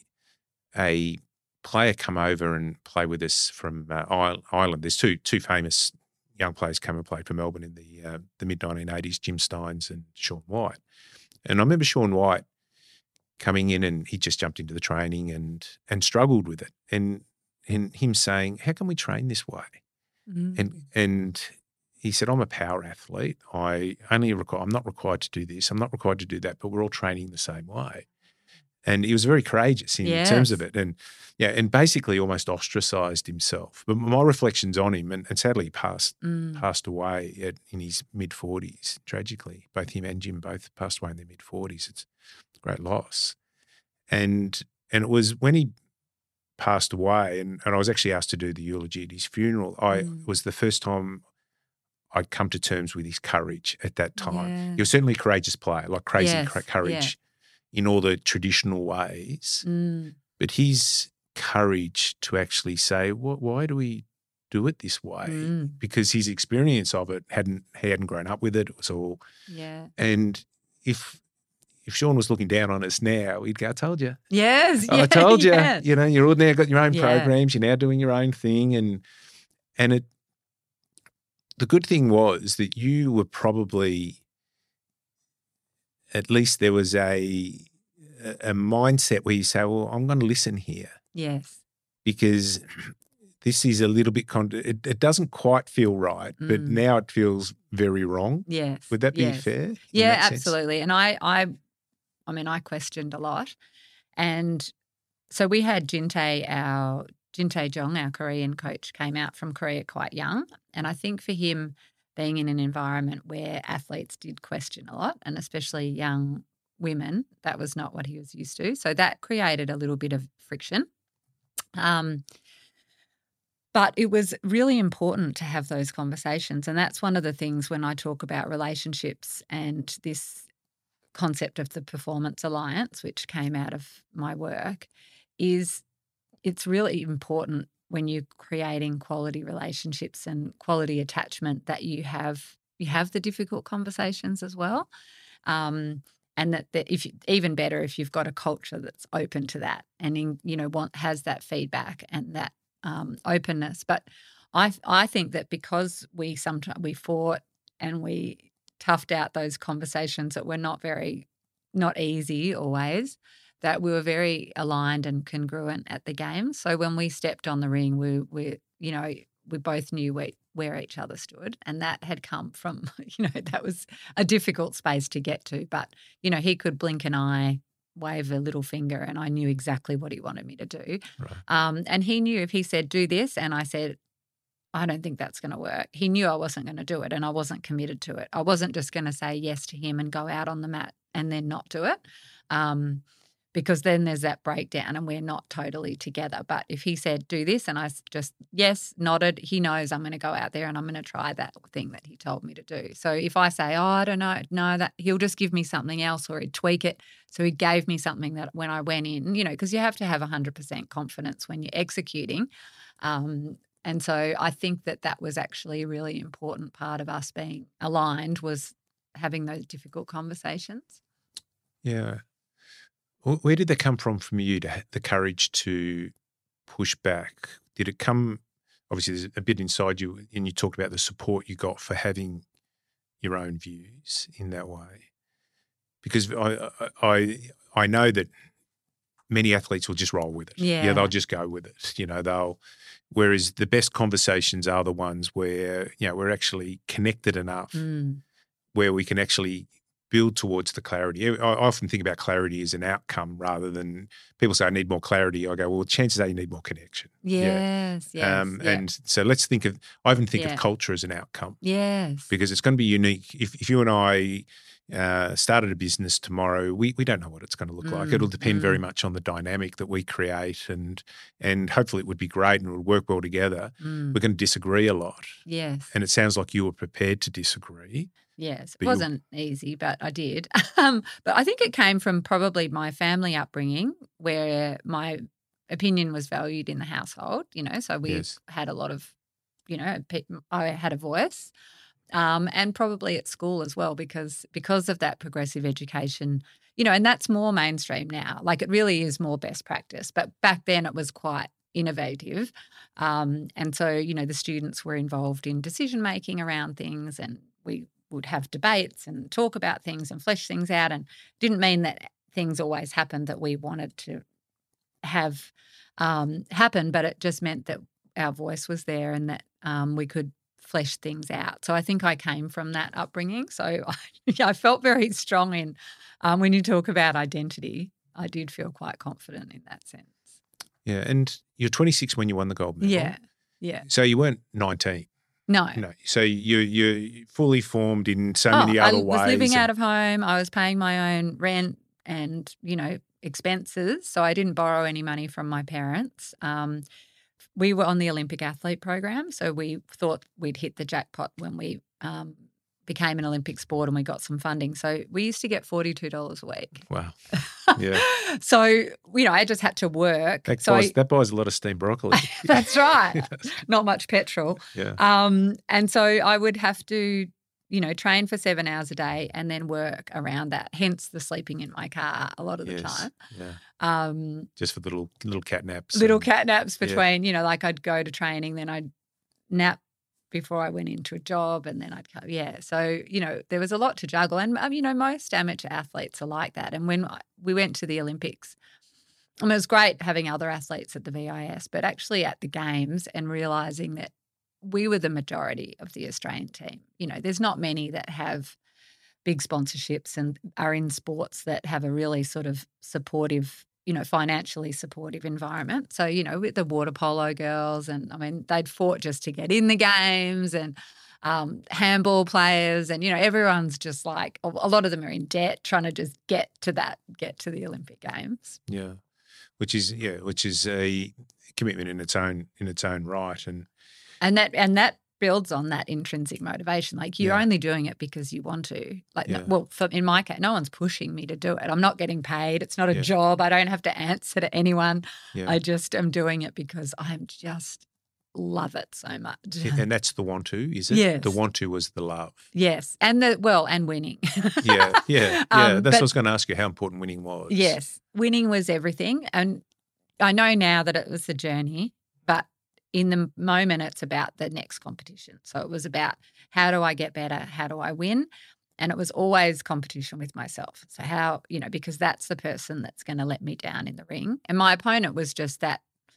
a player come over and play with us from uh, Ireland. There's two two famous young players come and played for Melbourne in the uh, the mid nineteen eighties, Jim Steins and Sean White. And I remember Sean White coming in and he just jumped into the training and and struggled with it. And and him saying, how can we train this way? Mm-hmm. And and he said, I'm a power athlete. I only require, I'm not required to do this. I'm not required to do that, but we're all training the same way. And he was very courageous in yes. terms of it. And yeah, and basically almost ostracized himself. But my reflections on him, and, and sadly he passed, mm. passed away at, in his mid-forties, tragically. Both him and Jim both passed away in their mid-forties. It's a great loss. And and it was when he passed away, and, and I was actually asked to do the eulogy at his funeral. I mm. was the first time I'd come to terms with his courage at that time. Yeah. He was certainly a courageous player, like crazy yes. courage yeah. in all the traditional ways. Mm. But his courage to actually say, well, why do we do it this way? Mm. Because his experience of it hadn't he hadn't grown up with it. It was all yeah. And if if Sean was looking down on us now, he'd go, I told you. Yes. I yeah, told you. yes. You know, you're all now got your own Yeah. programs. You're now doing your own thing. And and it the good thing was that you were probably, at least there was a a mindset where you say, well, I'm going to listen here. Yes. Because this is a little bit, con- it, it doesn't quite feel right, but Mm. now it feels very wrong. Yes. Would that be yes. fair? in Yeah, that sense? absolutely. And I, I, I mean, I questioned a lot. And so we had Jinte, our Jinte Jong, our Korean coach, came out from Korea quite young. And I think for him, being in an environment where athletes did question a lot, and especially young women, that was not what he was used to. So that created a little bit of friction. Um, but it was really important to have those conversations. And that's one of the things when I talk about relationships and this concept of the Performance Alliance, which came out of my work, is it's really important when you're creating quality relationships and quality attachment that you have you have the difficult conversations as well. Um, and that, that if you, even better if you've got a culture that's open to that and in, you know want has that feedback and that um, openness. But I I think that because we sometimes we fought and we toughed out those conversations that were not very not easy always, that we were very aligned and congruent at the game. So when we stepped on the ring, we we you know we both knew where, where each other stood, and that had come from, you know, that was a difficult space to get to. But, you know, he could blink an eye, wave a little finger, and I knew exactly what he wanted me to do. Right. Um, and he knew if he said, do this, and I said, I don't think that's going to work. He knew I wasn't going to do it and I wasn't committed to it. I wasn't just going to say yes to him and go out on the mat and then not do it. Um because then there's that breakdown and we're not totally together. But if he said, do this, and I just, yes, nodded, he knows I'm going to go out there and I'm going to try that thing that he told me to do. So if I say, oh, I don't know, no, that he'll just give me something else or he'd tweak it. So he gave me something that when I went in, you know, because you have to have one hundred percent confidence when you're executing. Um, and so I think that that was actually a really important part of us being aligned, was having those difficult conversations. Yeah. Where did that come from from you, to have the courage to push back? Did it come, obviously there's a bit inside you, and you talked about the support you got for having your own views in that way? Because I I I know that many athletes will just roll with it. Yeah. Yeah, they'll just go with it. You know, they'll, whereas the best conversations are the ones where, you know, we're actually connected enough Mm. where we can actually build towards the clarity. I I often think about clarity as an outcome rather than, people say I need more clarity. I go, well, chances are you need more connection. Yes, yes. Um, yeah. And so let's think of, I even think Yeah. of culture as an outcome, Yes. because it's going to be unique. If, if you and I uh, started a business tomorrow, we, we don't know what it's going to look like. Mm, It'll depend very mm. much on the dynamic that we create, and and hopefully it would be great and it would work well together. Mm. We're going to disagree a lot. Yes. And it sounds like you were prepared to disagree. Yes, it But you- wasn't easy, but I did. Um, but I think it came from probably my family upbringing, where my opinion was valued in the household. You know, so we Yes. had a lot of, you know, pe- I had a voice, um, and probably at school as well, because because of that progressive education. You know, and that's more mainstream now. Like, it really is more best practice. But back then it was quite innovative, um, and so you know the students were involved in decision making around things, and we would have debates and talk about things and flesh things out, and didn't mean that things always happened that we wanted to have um, happen, but it just meant that our voice was there and that um, we could flesh things out. So I think I came from that upbringing. So I, I felt very strong in, um, when you talk about identity, I did feel quite confident in that sense. Yeah. And you're twenty-six when you won the gold medal. Yeah, yeah. So you weren't nineteen. No. No. So you, you're fully formed in so Oh, many I other was ways. living and- out of home. I was paying my own rent and, you know, expenses. So I didn't borrow any money from my parents. Um, we were on the Olympic athlete program. So we thought we'd hit the jackpot when we um, became an Olympic sport and we got some funding. So we used to get forty-two dollars a week. Wow. Yeah. So, you know, I just had to work. That, so buys, I, that buys a lot of steamed broccoli. that's right. Not much petrol. Yeah. Um, and so I would have to, you know, train for seven hours a day and then work around that, hence the sleeping in my car a lot of the Yes. time. Yeah. Um, Just for the little little cat naps. little and- cat naps yeah. between, you know, like I'd go to training, then I'd nap before I went into a job and then I'd come. Yeah. So, you know, there was a lot to juggle. And, um, you know, most amateur athletes are like that. And when I, we went to the Olympics, I mean, it was great having other athletes at the V I S, but actually at the games and realising that we were the majority of the Australian team. You know, there's not many that have big sponsorships and are in sports that have a really sort of supportive, you know, financially supportive environment. So, you know, with the water polo girls and, I mean, they'd fought just to get in the games and um, handball players and, you know, everyone's just like, a a lot of them are in debt trying to just get to that, get to the Olympic Games. Yeah. Which is yeah, which is a commitment in its own in its own right. And And that and that builds on that intrinsic motivation. Like you're Yeah. only doing it because you want to. Like, no- Yeah. well, for, in my case, no one's pushing me to do it. I'm not getting paid. It's not a Yeah. job. I don't have to answer to anyone. yeah. I just am doing it because I'm just love it so much. and that's the want to, is it? Yes. The want to was the love. Yes, and the well, and winning. Yeah, yeah, yeah. Um, That's what but- I was going to ask you, how important winning was. Yes, winning was everything. And I know now that it was the journey, but in the moment, it's about the next competition. So it was about how do I get better? How do I win? And it was always competition with myself. So how, you know, because that's the person that's going to let me down in the ring. And my opponent was just that,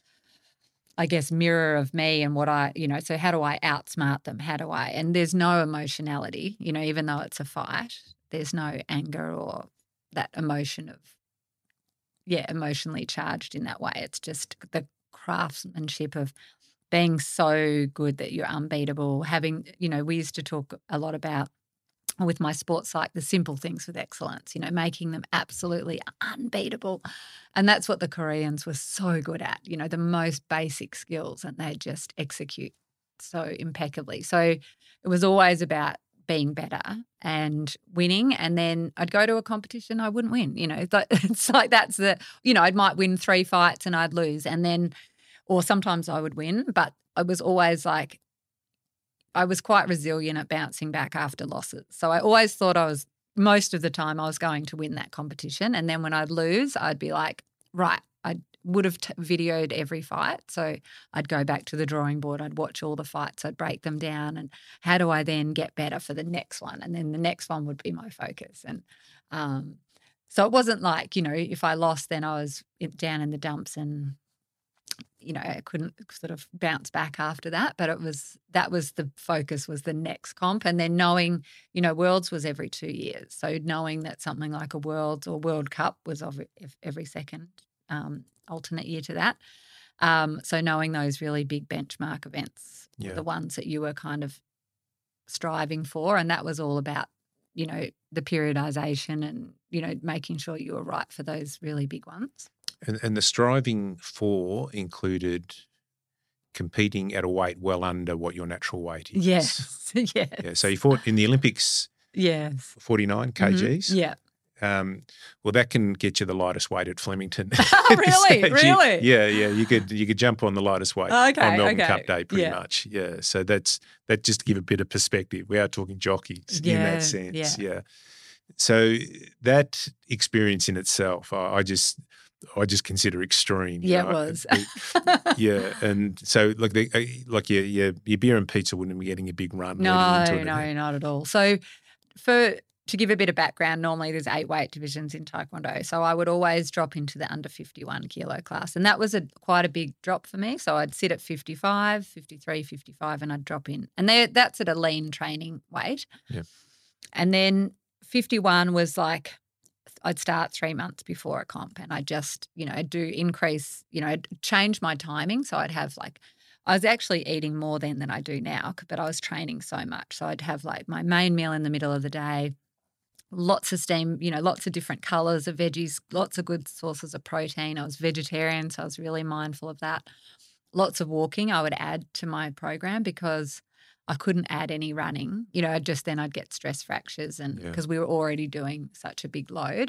I guess, mirror of me and what I, you know, so how do I outsmart them? How do I, and there's no emotionality, you know, even though it's a fight, there's no anger or that emotion of, yeah, emotionally charged in that way. It's just the craftsmanship of being so good that you're unbeatable. Having, you know, we used to talk a lot about with my sports psych, the simple things with excellence, you know, making them absolutely unbeatable. And that's what the Koreans were so good at, you know, the most basic skills, and they just execute so impeccably. So it was always about being better and winning. And then I'd go to a competition, I wouldn't win, you know, it's like, it's like that's the, you know, I might win three fights and I'd lose. And then, or sometimes I would win, but I was always like, I was quite resilient at bouncing back after losses. So I always thought I was, most of the time I was going to win that competition. And then when I'd lose, I'd be like, right, I would have t- videoed every fight. So I'd go back to the drawing board. I'd watch all the fights. I'd break them down. And how do I then get better for the next one? And then the next one would be my focus. And um, so it wasn't like, you know, if I lost, then I was down in the dumps and, you know, I couldn't sort of bounce back after that, but it was, that was the focus, was the next comp. And then knowing, you know, Worlds was every two years. So knowing that something like a Worlds or World Cup was of every second um, alternate year to that. Um, so knowing those really big benchmark events Yeah. were the ones that you were kind of striving for. And that was all about, you know, the periodization and, you know, making sure you were right for those really big ones. And, and the striving for included competing at a weight well under what your natural weight is. Yes. yes. Yeah. So you fought in the Olympics, Yes. forty-nine Mhm. kgs. Yeah. Um, well, that can get you the lightest weight at Flemington. Oh, really? So you- Really? yeah, yeah. You could you could jump on the lightest weight Okay, on Melbourne okay. Cup Day, pretty Yeah. much. Yeah. So that's that just to give a bit of perspective. We are talking jockeys in Yeah, that sense. yeah. Yeah. So that experience in itself, I, I just I just consider extreme. you Yeah, know. it was. The- yeah, and so like the uh, like your your your beer and pizza wouldn't be getting a big run. No, leading into no, it. not at all. So for to give a bit of background, normally there's eight weight divisions in Taekwondo. So I would always drop into the under fifty-one kilo class. And that was a quite a big drop for me. So I'd sit at fifty-five, fifty-three, fifty-five, and I'd drop in. And they, that's at a lean training weight. Yeah. And then fifty-one was like I'd start three months before a comp, and I just, you know, I'd do increase, you know, I'd change my timing. So I'd have like, I was actually eating more then than I do now, but I was training so much. So I'd have like my main meal in the middle of the day, lots of steam, you know, lots of different colours of veggies, lots of good sources of protein. I was vegetarian, so I was really mindful of that. Lots of walking I would add to my program because I couldn't add any running. You know, just then I'd get stress fractures and Yeah. because we were already doing such a big load.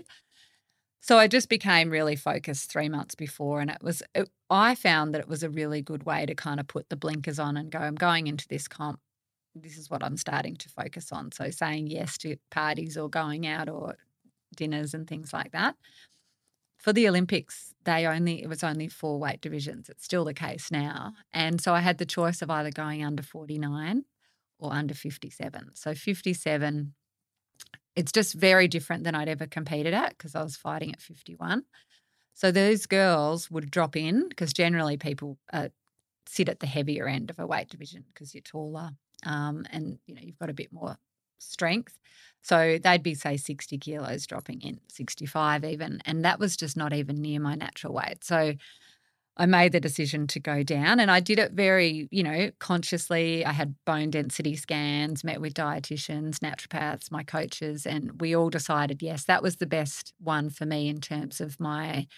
So I just became really focused three months before, and it was it, I found that it was a really good way to kind of put the blinkers on and go, I'm going into this comp, this is what I'm starting to focus on. So saying yes to parties or going out or dinners and things like that. For the Olympics, they only it was only four weight divisions. It's still the case now. And so I had the choice of either going under forty-nine or under fifty-seven. So fifty-seven, it's just very different than I'd ever competed at because I was fighting at fifty-one. So those girls would drop in because generally people uh, sit at the heavier end of a weight division because you're taller um, and, you know, you've got a bit more strength. So they'd be, say, sixty kilos dropping in, sixty-five even, and that was just not even near my natural weight. So I made the decision to go down, and I did it very, you know, consciously. I had bone density scans, met with dietitians, naturopaths, my coaches, and we all decided, yes, that was the best one for me in terms of my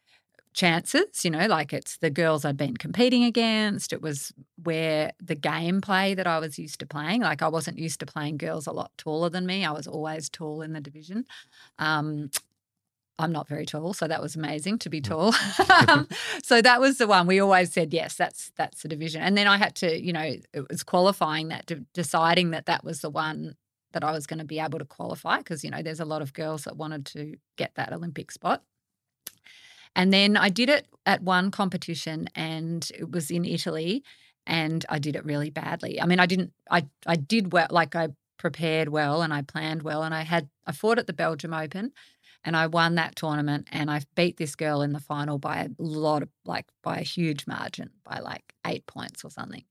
chances, you know, like it's the girls I'd been competing against. It was where the gameplay that I was used to playing, like I wasn't used to playing girls a lot taller than me. I was always tall in the division. Um, I'm not very tall, so that was amazing to be tall. um, so that was the one we always said, yes, that's that's the division. And then I had to, you know, it was qualifying that, de- deciding that that was the one that I was going to be able to qualify because, you know, there's a lot of girls that wanted to get that Olympic spot. And then I did it at one competition and it was in Italy and I did it really badly. I mean, I didn't, I, I did well, like I prepared well and I planned well and I had, I fought at the Belgium Open and I won that tournament and I beat this girl in the final by a lot of, like by a huge margin, by like eight points or something.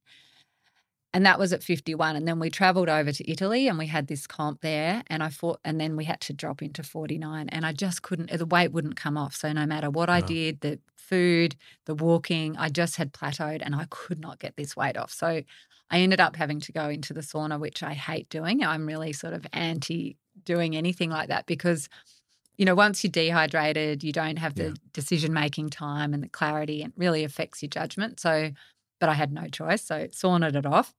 And that was at fifty-one. And then we travelled over to Italy and we had this comp there and I fought and then we had to drop into forty-nine and I just couldn't, the weight wouldn't come off. So no matter what I Wow. did, the food, the walking, I just had plateaued and I could not get this weight off. So I ended up having to go into the sauna, which I hate doing. I'm really sort of anti doing anything like that because, you know, once you're dehydrated, you don't have the Yeah. decision-making time and the clarity and it really affects your judgment. So, but I had no choice. So saunaed it off.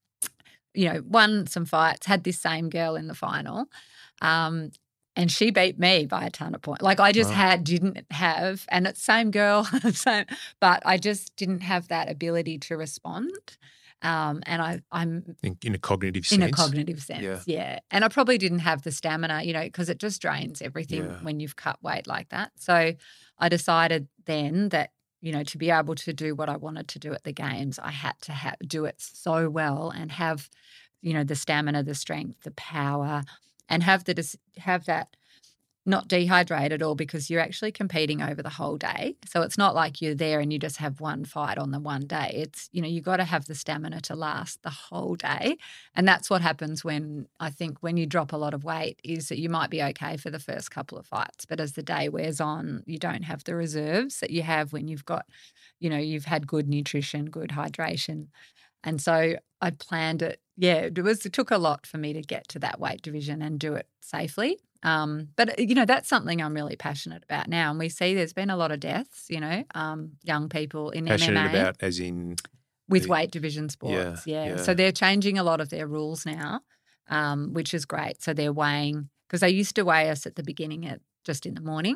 You know, won some fights, had this same girl in the final, um, and she beat me by a ton of points. Like I just Wow. had, didn't have, and it's same girl, same, but I just didn't have that ability to respond. Um, and I, I'm In, in a cognitive in sense. a cognitive sense, Yeah. yeah. And I probably didn't have the stamina, you know, because it just drains everything Yeah. when you've cut weight like that. So I decided then that, you know, to be able to do what I wanted to do at the games, I had to ha- do it so well and have, you know, the stamina, the strength, the power, and have the dis- have that not dehydrated or because you're actually competing over the whole day. So it's not like you're there and you just have one fight on the one day. It's, you know, you got to have the stamina to last the whole day. And that's what happens when I think when you drop a lot of weight is that you might be okay for the first couple of fights, but as the day wears on, you don't have the reserves that you have when you've got, you know, you've had good nutrition, good hydration. And so I planned it. Yeah, it was, it took a lot for me to get to that weight division and do it safely. Um, but, you know, that's something I'm really passionate about now. And we see there's been a lot of deaths, you know, um, young people in Passionate M M A about as in with the- weight division sports. Yeah, Yeah. yeah. So they're changing a lot of their rules now, um, which is great. So they're weighing, because they used to weigh us at the beginning at just in the morning.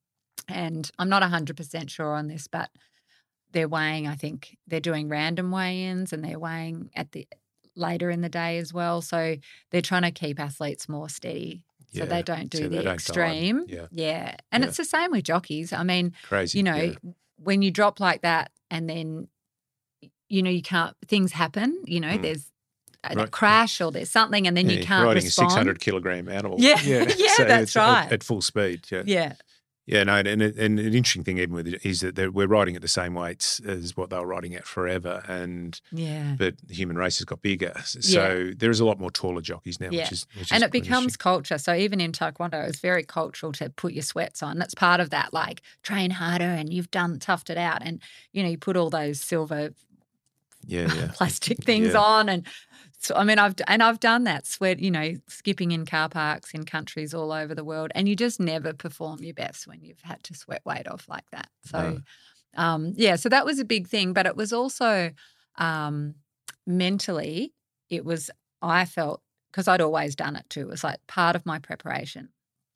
And I'm not one hundred percent sure on this, but they're weighing, I think they're doing random weigh-ins and they're weighing at the later in the day as well. So they're trying to keep athletes more steady so Yeah, they don't do so the they don't die. extreme. Yeah. Yeah. And Yeah. it's the same with jockeys. I mean, Crazy. you know, yeah. when you drop like that and then, you know, you can't, things happen, you know, Mm. there's a Right. crash or there's something and then Yeah, you can't riding respond. a six hundred kilogram animal. Yeah, yeah, So that's it's right. At, at full speed. Yeah. Yeah. Yeah, no, and, and an interesting thing even with it is that they're- we're riding at the same weights as what they were riding at forever, and Yeah. but the human race has got bigger, so there is a lot more taller jockeys now, Yeah. which is which And is it quite becomes interesting. culture. So even in Taekwondo, it's very cultural to put your sweats on. That's part of that, like train harder and you've done toughed it out. And, you know, you put all those silver yeah, yeah, plastic things Yeah. on. And so, I mean, I've, and I've done that sweat, you know, skipping in car parks in countries all over the world. And you just never perform your best when you've had to sweat weight off like that. So, No. um, yeah, so that was a big thing. But it was also um, mentally, it was, I felt, because I'd always done it too, it was like part of my preparation.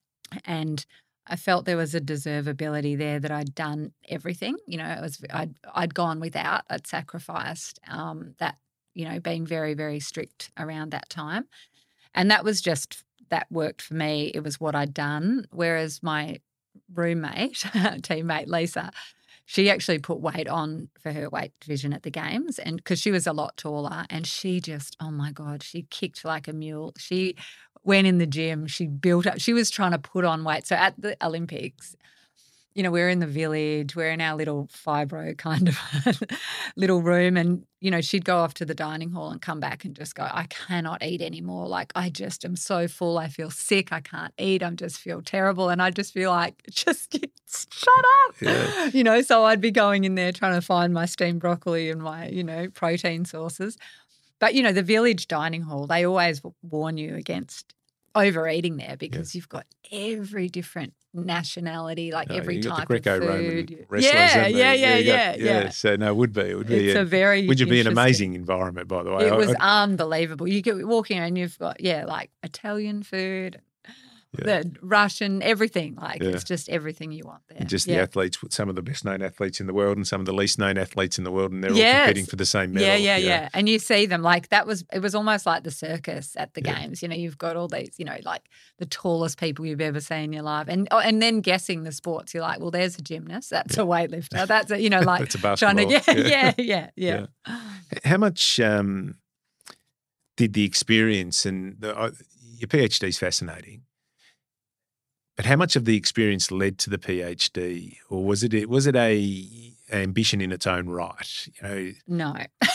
And I felt there was a deservability there that I'd done everything. You know, it was I'd I'd gone without, I'd sacrificed um, that you know, being very, very strict around that time. And that was just, that worked for me. It was what I'd done. Whereas my roommate, teammate Lisa, she actually put weight on for her weight division at the games, and because she was a lot taller, and she just, oh my God, she kicked like a mule. She went in the gym, she built up, she was trying to put on weight. So at the Olympics, you know, we're in the village, we're in our little fibro kind of little room, and, you know, she'd go off to the dining hall and come back and just go, I cannot eat anymore. Like, I just am so full. I feel sick. I can't eat. I just feel terrible. And I just feel like, just shut up. Yeah. You know, so I'd be going in there trying to find my steamed broccoli and my, you know, protein sources. But, you know, the village dining hall, they always warn you against overeating there because yeah. you've got every different nationality, like no, every you type got the Greco-Roman wrestlers. Yeah, yeah, yeah, yeah, yeah, got, yeah, yeah. So no, it would be. It would be. It's a, a very. Would you be an amazing environment, by the way? It I, was I, unbelievable. You get walking and you've got yeah, like Italian food. Yeah. The Russian, everything. Like, yeah. it's just everything you want there. And just yeah. the athletes, some of the best known athletes in the world and some of the least known athletes in the world, and they're yes. all competing for the same medal. Yeah, yeah, yeah, yeah. And you see them like that was, it was almost like the circus at the yeah. games. You know, you've got all these, you know, like the tallest people you've ever seen in your life. And oh, and then guessing the sports, you're like, well, there's a gymnast, that's yeah. a weightlifter, that's a, you know, like that's a basketball. Trying to, yeah, yeah, yeah, yeah, yeah. How much um, did the experience, and the, uh, your PhD is fascinating, but how much of the experience led to the PhD, or was it was it a ambition in its own right? You know, no.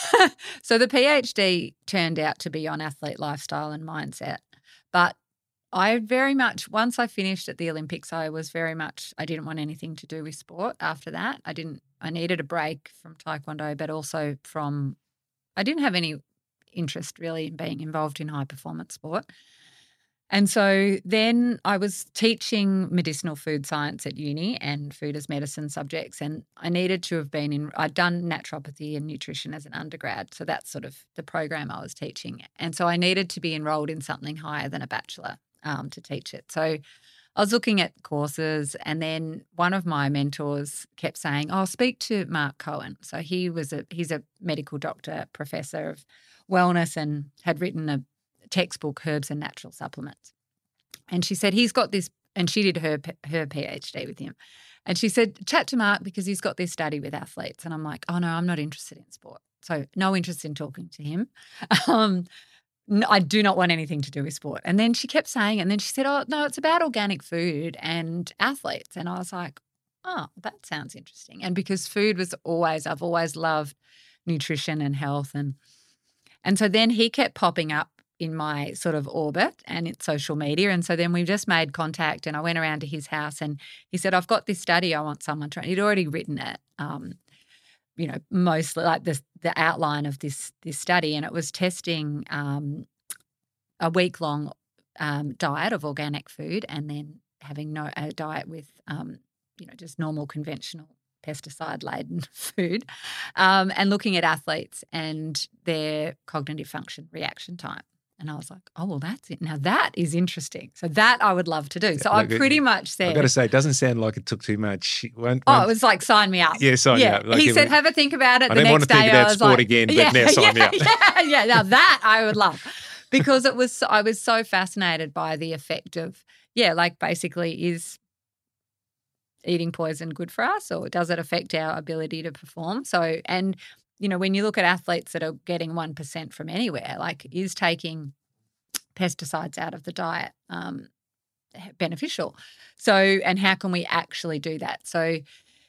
So the PhD turned out to be on athlete lifestyle and mindset, but I very much once I finished at the Olympics, I was very much I didn't want anything to do with sport after that. I didn't. I needed a break from Taekwondo, but also from I didn't have any interest really in being involved in high performance sport. And so then I was teaching medicinal food science at uni and food as medicine subjects, and I needed to have been in – I'd done naturopathy and nutrition as an undergrad, so that's sort of the program I was teaching. And so I needed to be enrolled in something higher than a bachelor um, to teach it. So I was looking at courses, and then one of my mentors kept saying, oh, speak to Mark Cohen. So he was a he's a medical doctor, professor of wellness, and had written a textbook, Herbs and Natural Supplements. And she said, he's got this, and she did her her PhD with him. And she said, chat to Mark because he's got this study with athletes. And I'm like, oh, no, I'm not interested in sport. So no interest in talking to him. Um, no, I do not want anything to do with sport. And then she kept saying, and then she said, oh, no, it's about organic food and athletes. And I was like, oh, that sounds interesting. And because food was always, I've always loved nutrition and health. And, and so then he kept popping up in my sort of orbit and in social media. And so then we just made contact, and I went around to his house, and he said, I've got this study I want someone to – he'd already written it, um, you know, mostly like the, the outline of this this study, and it was testing um, a week-long um, diet of organic food and then having no a diet with, um, you know, just normal conventional pesticide-laden food um, and looking at athletes and their cognitive function reaction time. And I was like, oh, well, that's it. Now that is interesting. So that I would love to do. So like, I pretty much said. I've got to say, it doesn't sound like it took too much. One, oh, one, it was like, sign me up. Yeah, sign yeah. me up. Like he it, said, have a think about it. I the don't next want to think day about I was sport like, again, but yeah, now sign yeah, me up. Yeah, yeah. Now that I would love. Because it was, I was so fascinated by the effect of, yeah, like basically is eating poison good for us, or does it affect our ability to perform? So, and, you know, when you look at athletes that are getting one percent from anywhere, like is taking pesticides out of the diet um, beneficial? So, and how can we actually do that? So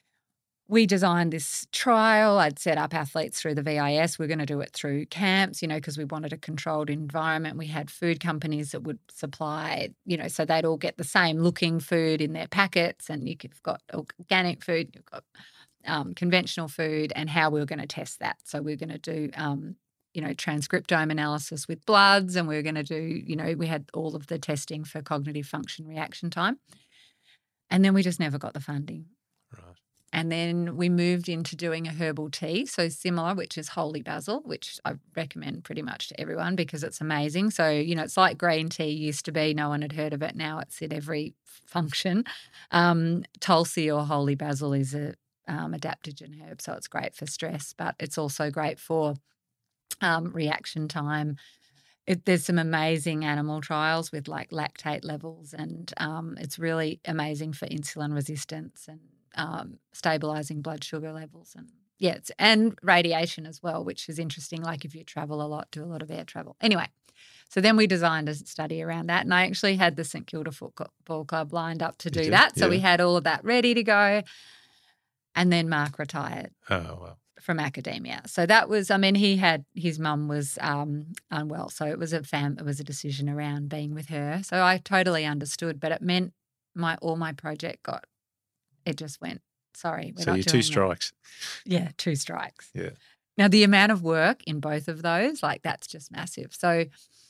we designed this trial. I'd set up athletes through the V I S. We're going to do it through camps, you know, because we wanted a controlled environment. We had food companies that would supply, you know, so they'd all get the same looking food in their packets, and you've got organic food, you've got um, conventional food, and how we were going to test that. So we're going to do um, you know, transcriptome analysis with bloods, and we were going to do, you know, we had all of the testing for cognitive function reaction time. And then we just never got the funding. Right. And then we moved into doing a herbal tea, so similar, which is holy basil, which I recommend pretty much to everyone because it's amazing. So, you know, it's like green tea used to be. No one had heard of it. Now it's in every function. Um, Tulsi or holy basil is a um, adaptogen herb, so it's great for stress, but it's also great for um, reaction time. It, there's some amazing animal trials with like lactate levels, and um, it's really amazing for insulin resistance and um, stabilizing blood sugar levels, and yeah, it's, and radiation as well, which is interesting. Like if you travel a lot, do a lot of air travel. Anyway, so then we designed a study around that, and I actually had the St Kilda Football Club lined up to Did do you? that. So Yeah. we had all of that ready to go, and then Mark retired Oh, well. from academia. So that was, I mean, he had, his mum was um, unwell. So it was a fam, it was a decision around being with her. So I totally understood, but it meant my, all my project got, it just went, sorry, we're So not you're doing two that. strikes. Yeah, two strikes. Yeah. Now the amount of work in both of those, like that's just massive. So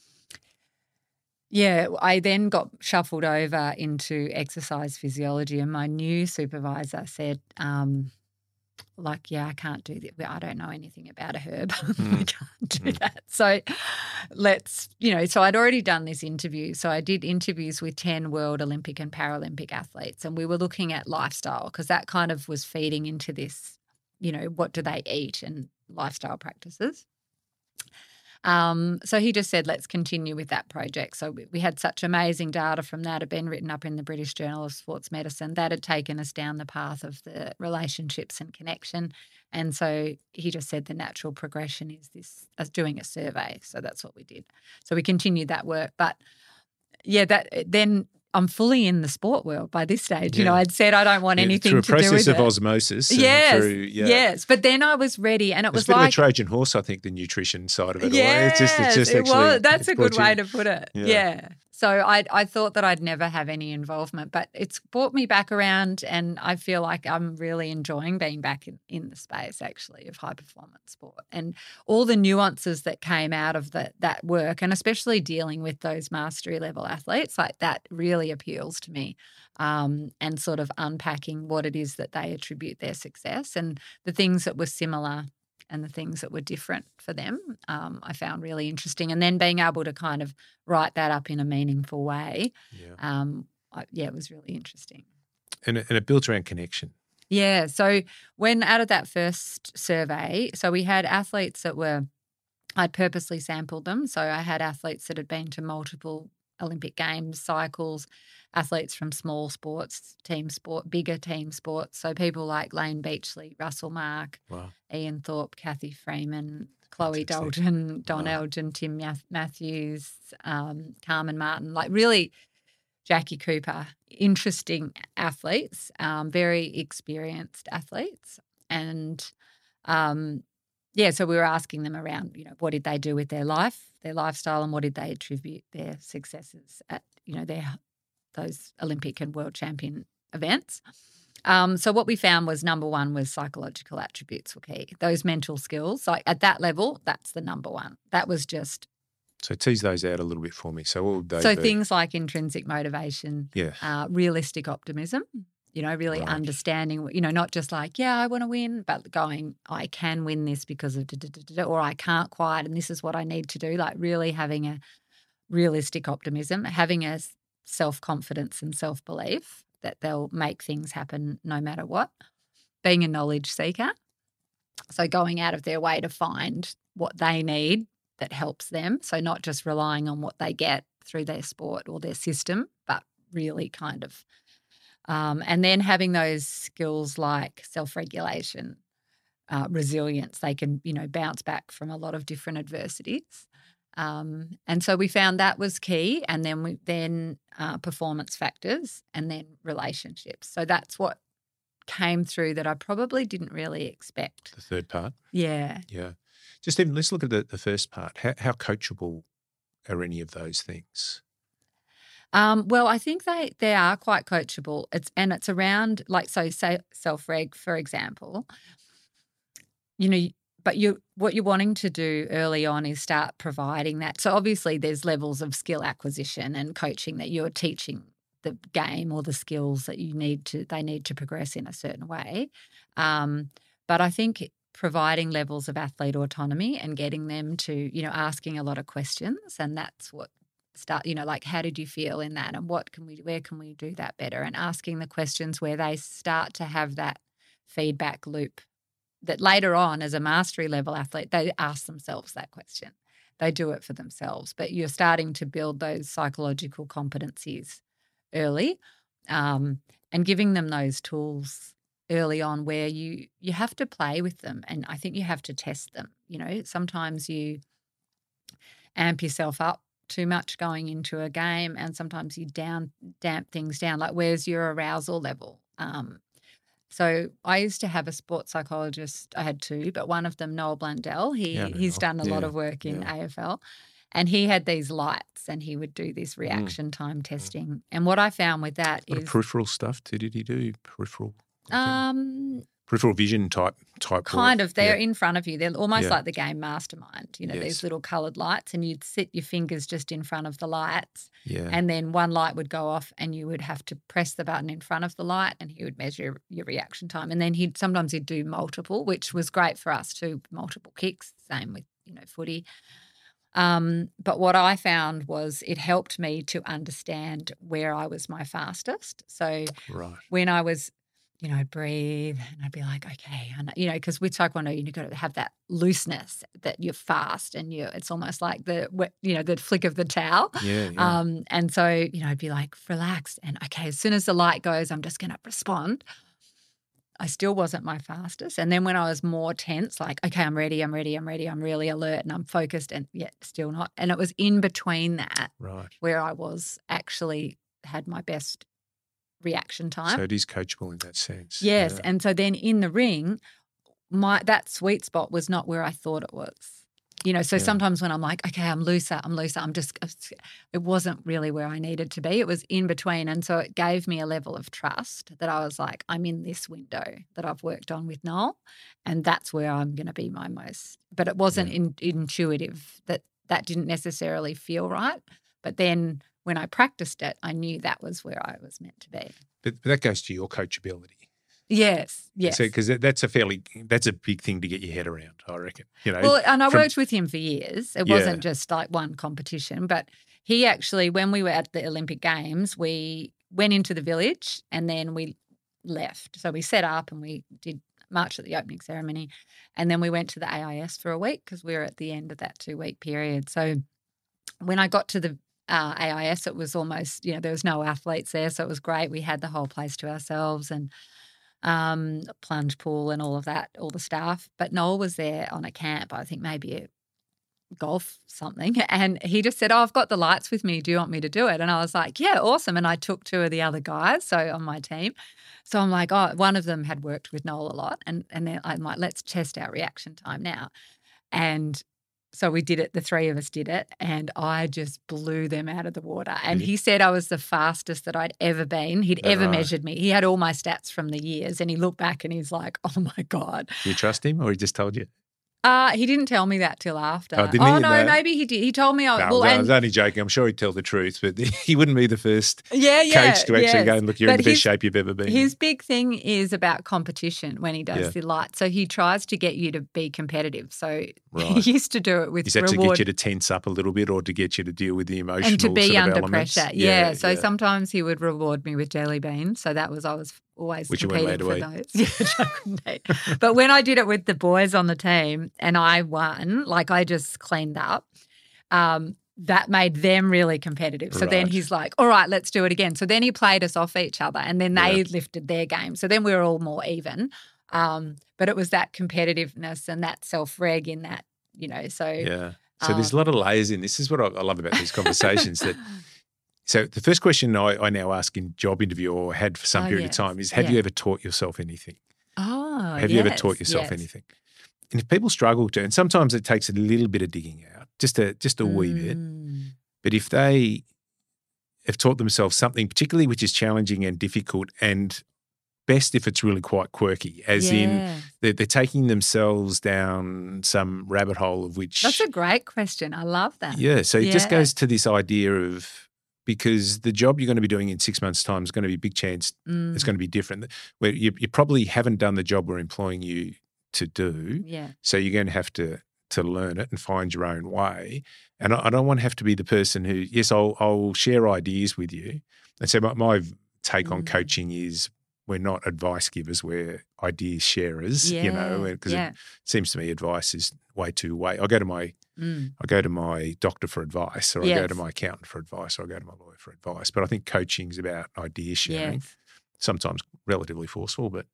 yeah, I then got shuffled over into exercise physiology, and my new supervisor said, um, like, yeah, I can't do that. I don't know anything about a herb. Mm. We can't do Mm. that. So let's, you know, so I'd already done this interview. So I did interviews with ten World Olympic and Paralympic athletes, and we were looking at lifestyle because that kind of was feeding into this, you know, what do they eat and lifestyle practices. Um, so he just said, let's continue with that project. So we, we had such amazing data from that, had been written up in the British Journal of Sports Medicine. That had taken us down the path of the relationships and connection. And so he just said the natural progression is this, as doing a survey. So that's what we did. So we continued that work. But yeah, that then I'm fully in the sport world by this stage. You know, Yeah. I'd said I don't want Yeah, anything through a to do with process of it. osmosis. and Yes, through, yeah. yes. But then I was ready, and it It's was a bit like of a Trojan horse, I think, the nutrition side of it. all. yes, It's just, it's just it actually. was. That's it's a good brought way you- to put it. Yeah. Yeah. So I I thought that I'd never have any involvement, but it's brought me back around, and I feel like I'm really enjoying being back in, in the space actually of high performance sport and all the nuances that came out of the, that work, and especially dealing with those mastery level athletes. Like that really appeals to me, um, and sort of unpacking what it is that they attribute their success and the things that were similar and the things that were different for them, um, I found really interesting. And then being able to kind of write that up in a meaningful way, Yeah. um, I, yeah, it was really interesting. And, it- and it builds around connection. Yeah. So when out of that first survey, so we had athletes that were, I'd purposely sampled them. So I had athletes that had been to multiple Olympic Games cycles, athletes from small sports, team sport, bigger team sports. So people like Lane Beachley, Russell Mark, Wow. Ian Thorpe, Kathy Freeman, Chloe Fantastic. Dalton, Don Wow. Elgin, Tim Math- Matthews, um, Carmen Martin, like really Jackie Cooper, interesting athletes, um, very experienced athletes. And um, yeah, so we were asking them around, you know, what did they do with their life, their lifestyle, and what did they attribute their successes at, you know, their those Olympic and world champion events. Um, so what we found was number one was psychological attributes were key. Those mental skills, like at that level, that's the number one. That was just So tease those out a little bit for me. So what would they so be? things like intrinsic motivation, Yeah. uh, realistic optimism. You know, really Right. understanding. You know, not just like, yeah, I want to win, but going, I can win this because of, da, da, da, da, or I can't quite, and this is what I need to do. Like really having a realistic optimism, having a self-confidence and self-belief that they'll make things happen no matter what, being a knowledge seeker, so going out of their way to find what they need that helps them, so not just relying on what they get through their sport or their system, but really kind of um, and then having those skills like self-regulation, uh, resilience, they can, you know, bounce back from a lot of different adversities. Um, and so we found that was key, and then we then uh, performance factors, and then relationships. So that's what came through that I probably didn't really expect. The third part. Yeah. Yeah. Just even let's look at the, the first part. How, how coachable are any of those things? Um, well, I think they they are quite coachable. It's and it's around like so say self-reg, for example. You know, but you what you're wanting to do early on is start providing that. So obviously there's levels of skill acquisition and coaching that you're teaching the game or the skills that you need to they need to progress in a certain way. Um, but I think providing levels of athlete autonomy and getting them to, you know, asking a lot of questions, and that's what start, you know, like how did you feel in that, and what can we where can we do that better, and asking the questions where they start to have that feedback loop that later on as a mastery level athlete, they ask themselves that question. They do it for themselves, but you're starting to build those psychological competencies early, um, and giving them those tools early on where you you have to play with them, and I think you have to test them. You know, sometimes you amp yourself up too much going into a game, and sometimes you down damp things down. Like, where's your arousal level? Um, so I used to have a sports psychologist. I had two, but one of them, Noel Blundell, he Yeah, I know he's Noel. done a lot Yeah, of work in yeah. A F L, and he had these lights, and he would do this reaction time testing. And what I found with that A lot of is peripheral stuff too, did he do? Peripheral, I think. um, peripheral vision type type kind work. of, they're Yeah. in front of you. They're almost Yeah. like the game Mastermind, you know, Yes. these little coloured lights, and you'd sit your fingers just in front of the lights, Yeah. and then one light would go off and you would have to press the button in front of the light, and he would measure your, your reaction time. And then he'd sometimes he'd do multiple, which was great for us too, multiple kicks, same with, you know, footy. Um, but what I found was it helped me to understand where I was my fastest. So Right. when I was, you know, I'd breathe and I'd be like, okay, and you know, because with Taekwondo, you've got to have that looseness that you're fast, and you, it's almost like the, wet- you know, the flick of the towel. Yeah. yeah. Um, and so, you know, I'd be like, relax, and okay, as soon as the light goes, I'm just going to respond. I still wasn't my fastest. And then when I was more tense, like, okay, I'm ready, I'm ready, I'm ready, I'm really alert and I'm focused, and yet still not. And it was in between that right. where I was actually had my best reaction time. So it is coachable in that sense. Yes. Yeah. And so then in the ring, my that sweet spot was not where I thought it was. You know, so Yeah. sometimes when I'm like, okay, I'm looser, I'm looser, I'm just, it wasn't really where I needed to be. It was in between. And so it gave me a level of trust that I was like, I'm in this window that I've worked on with Noel, and that's where I'm going to be my most. But it wasn't Yeah. in, intuitive, that that didn't necessarily feel right. But then when I practiced it, I knew that was where I was meant to be. But, but that goes to your coachability. Yes, yes. So because that's a fairly that's a big thing to get your head around, I reckon. You know. Well, and I from- worked with him for years. It Yeah. wasn't just like one competition, but he actually, when we were at the Olympic Games, we went into the village and then we left. So we set up and we did march at the opening ceremony, and then we went to the A I S for a week because we were at the end of that two-week period. So when I got to the uh, A I S, it was almost, you know, there was no athletes there, so it was great. We had the whole place to ourselves, and um, plunge pool and all of that, all the staff. But Noel was there on a camp, I think maybe a golf something, and he just said, oh, I've got the lights with me. Do you want me to do it? And I was like, yeah, awesome. And I took two of the other guys, so on my team. So I'm like, oh, one of them had worked with Noel a lot, and and then I'm like, let's test our reaction time now. And so we did it, the three of us did it, and I just blew them out of the water. And Really? he said I was the fastest that I'd ever been. He'd ever Right. measured me. He had all my stats from the years, and he looked back and he's like, oh my God. Do you trust him, or he just told you? Uh, he didn't tell me that till after. Oh, didn't he? no, No. maybe he did. He told me. I, No, well, I and, was only joking. I'm sure he'd tell the truth, but he wouldn't be the first yeah, yeah, coach to actually yes. go and look, you're in But the best his- shape you've ever been. His big thing is about competition when he does Yeah. the light. So he tries to get you to be competitive. So Right. he used to do it with Is that to reward. get you to tense up a little bit, or to get you to deal with the emotional and to be sort of under elements? pressure. Yeah. So sometimes he would reward me with jelly beans. So that was, I was always Which you weren't competing allowed for those. Yeah, which I couldn't eat. But when I did it with the boys on the team and I won, like I just cleaned up, um, that made them really competitive. So then Right. he's like, all right, let's do it again. So then he played us off each other, and then they Yeah. lifted their game. So then we were all more even. Um, but it was that competitiveness and that self-reg in that, you know, so. Yeah. So there's a um, lot of layers in this. This is what I, I love about these conversations. That so the first question I, I now ask in job interview, or had for some Oh, period yes. of time, is: Have Yeah. you ever taught yourself anything? Oh, Have you ever yes, taught yourself yes. anything? And if people struggle to, and sometimes it takes a little bit of digging out, just a just a wee bit. Mm. But if they have taught themselves something, particularly which is challenging and difficult, and best if it's really quite quirky, as in Yeah. they're, they're taking themselves down some rabbit hole of which. That's a great question. I love that. Yeah. So it just Yeah. goes to this idea of, because the job you're going to be doing in six months' time is going to be a big chance Mm. it's going to be different. Where you, you probably haven't done the job we're employing you to do. Yeah. So you're going to have to to learn it and find your own way. And I, I don't want to have to be the person who, yes, I'll, I'll share ideas with you. And so my, my take on Mm. coaching is we're not advice givers, we're idea sharers, Yeah, you know, because yeah. it seems to me advice is way too way. I go to my Mm. I go to my doctor for advice, or I go to Yes. my accountant for advice, or I go to my lawyer for advice. But I think coaching is about idea sharing, Yes. sometimes relatively forceful. But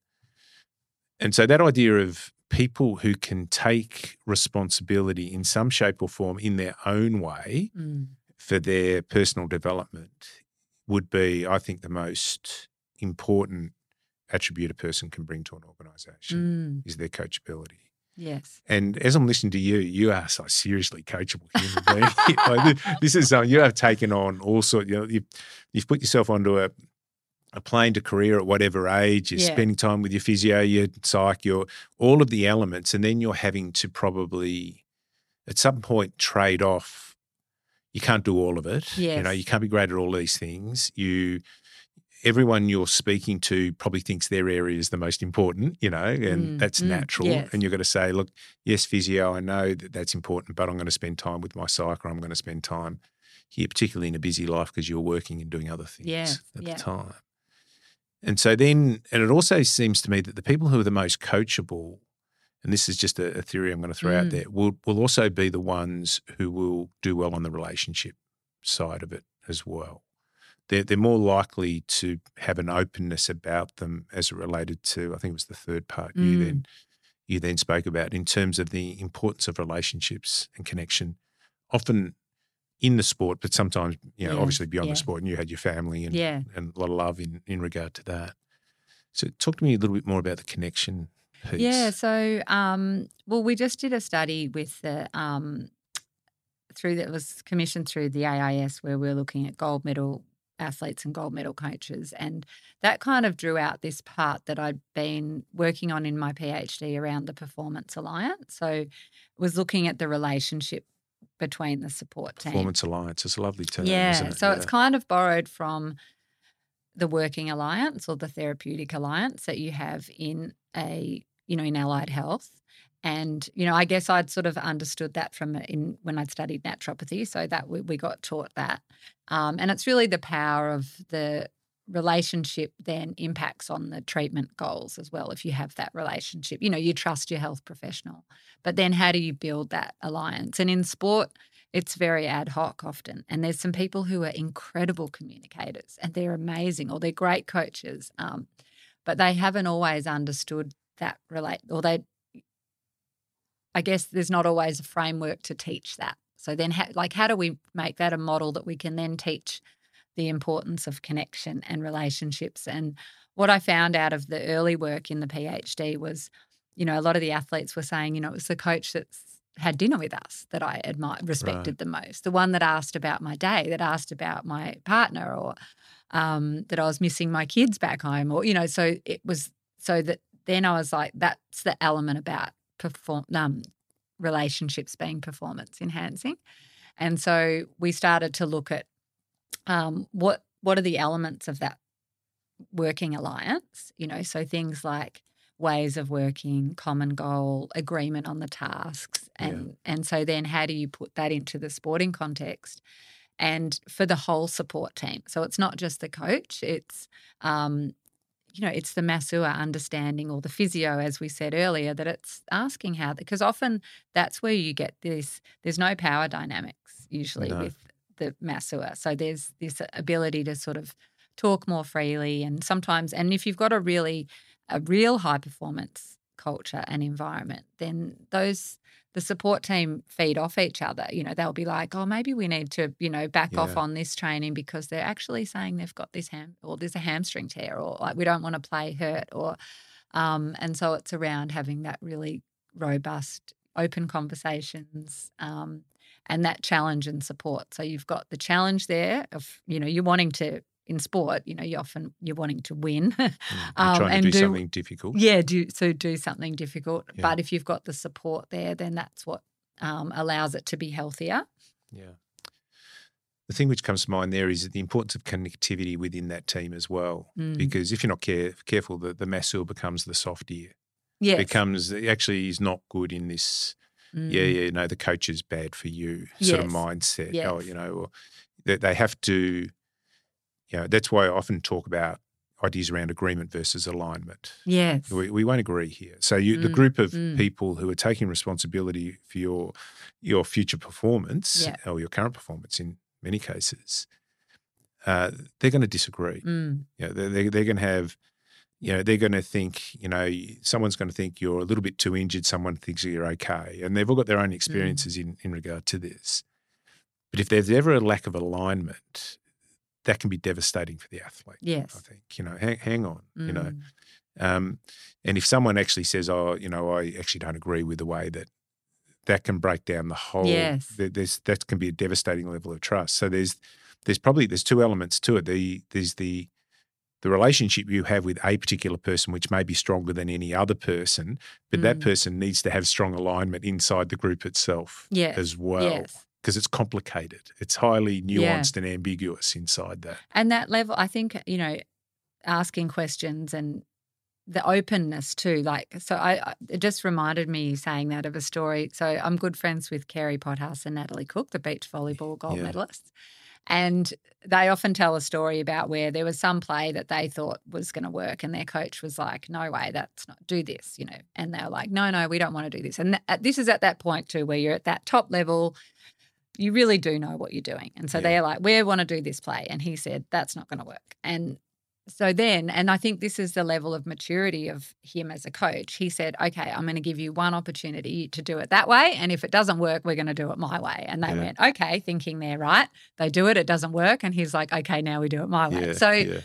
and so that idea of people who can take responsibility in some shape or form in their own way Mm. for their personal development would be, I think, the most important attribute a person can bring to an organisation Mm. is their coachability. Yes. And as I'm listening to you, you are so seriously coachable human being. Like, this is something you have taken on all sorts. You know, you've, you've put yourself onto a a plane to career at whatever age. You're Yeah. spending time with your physio, your psych, your all of the elements, and then you're having to probably at some point trade off. You can't do all of it. You know, Yes. you can't be great at all these things. You. Everyone you're speaking to probably thinks their area is the most important, you know, and Mm, that's mm, natural. yes. And you've got to say, look, yes, physio, I know that that's important, but I'm going to spend time with my psych, or I'm going to spend time here, particularly in a busy life because you're working and doing other things Yes, at yeah. the time. And so then, and it also seems to me that the people who are the most coachable, and this is just a, a theory I'm going to throw out Mm. there, will will also be the ones who will do well on the relationship side of it as well. They're, they're more likely to have an openness about them as it related to, I think it was the third part you Mm. then you then spoke about in terms of the importance of relationships and connection, often in the sport, but sometimes, you know, Yes, obviously beyond yeah. the sport, and you had your family and, Yeah. and a lot of love in, in regard to that. So talk to me a little bit more about the connection piece. Yeah. So, um, well, we just did a study with the um, through that was commissioned through the A I S, where we're looking at gold medal athletes and gold medal coaches, and that kind of drew out this part that I'd been working on in my PhD around the Performance Alliance. So, was looking at the relationship between the support team. Performance Alliance is a lovely term, Yeah. isn't it? So it's kind of borrowed from the Working Alliance or the Therapeutic Alliance that you have in a, you know, in allied health. And, you know, I guess I'd sort of understood that from in when I'd studied naturopathy. So that we, we got taught that. Um, and it's really the power of the relationship then impacts on the treatment goals as well. If you have that relationship, you know, you trust your health professional, but then how do you build that alliance? And in sport, it's very ad hoc often. And there's some people who are incredible communicators and they're amazing, or they're great coaches, um, but they haven't always understood that relate, or they, I guess there's not always a framework to teach that. So then, ha- like, how do we make that a model that we can then teach the importance of connection and relationships? And what I found out of the early work in the PhD was, you know, a lot of the athletes were saying, you know, it was the coach that's had dinner with us that I admired, respected Right. the most, the one that asked about my day, that asked about my partner, or um, that I was missing my kids back home, or, you know, so it was so that then I was like, that's the element about perform um, relationships being performance enhancing. And so we started to look at um, what what are the elements of that working alliance, you know, so things like ways of working, common goal, agreement on the tasks. And, yeah. and so then how do you put that into the sporting context and for the whole support team? So it's not just the coach, it's, um, you know, it's the masseur understanding, or the physio, as we said earlier, that it's asking how, because often that's where you get this, there's no power dynamics usually No. with the masseur. So there's this ability to sort of talk more freely, and sometimes, and if you've got a really, a real high performance culture and environment, then those, the support team feed off each other. You know, they'll be like, oh, maybe we need to, you know, back Yeah. off on this training because they're actually saying they've got this ham, or there's a hamstring tear, or like we don't want to play hurt, or, um, and so it's around having that really robust, open conversations, um, and that challenge and support. So you've got the challenge there of, you know, you're wanting to, in sport, you know, you often, you're wanting to win. Mm. You're um, trying to and do, do something difficult. Yeah, do so do something difficult. Yeah. But if you've got the support there, then that's what um, allows it to be healthier. Yeah. The thing which comes to mind there is the importance of connectivity within that team as well. Mm. Because if you're not care, careful, the, the masseur becomes the soft ear. Yes. Becomes, actually, he's not good in this, Mm. yeah, yeah, no, the coach is bad for you sort of Yes. mindset. Yes. Oh, you know, or they, they have to, you know, that's why I often talk about, ideas around agreement versus alignment. Yes. We, we won't agree here. So you, Mm, the group of mm. people who are taking responsibility for your your future performance Yeah. or your current performance in many cases, uh, they're going to disagree. Mm. You know, they're, they're going to have, you know, they're going to think, you know, someone's going to think you're a little bit too injured. Someone thinks you're okay. And they've all got their own experiences mm. in, in regard to this. But if there's ever a lack of alignment, that can be devastating for the athlete. Yes. I think, you know, hang, hang on, Mm. you know. Um, and if someone actually says, oh, you know, I actually don't agree with the way that, that can break down the whole, Yes. there's, that can be a devastating level of trust. So there's, there's probably, there's two elements to it. The, there's the, the relationship you have with a particular person, which may be stronger than any other person, but mm. that person needs to have strong alignment inside the group itself yes. as well. Yes. Because it's complicated. It's highly nuanced yeah. and ambiguous inside that. And that level, I think, you know, asking questions and the openness too. Like, so I, it just reminded me saying that of a story. So I'm good friends with Kerry Pothouse and Natalie Cook, the beach volleyball gold yeah. medalists. And they often tell a story about where there was some play that they thought was going to work and their coach was like, no way, that's not, do this, you know. And they were like, no, no, we don't want to do this. And th- this is at that point too where you're at that top level, you really do know what you're doing. And so yeah. they're like, we want to do this play. And he said, that's not going to work. And so then, and I think this is the level of maturity of him as a coach. He said, okay, I'm going to give you one opportunity to do it that way. And if it doesn't work, we're going to do it my way. And they yeah. went, okay, thinking they're right. They do it, it doesn't work. And he's like, okay, now we do it my way. Yeah, so, yeah.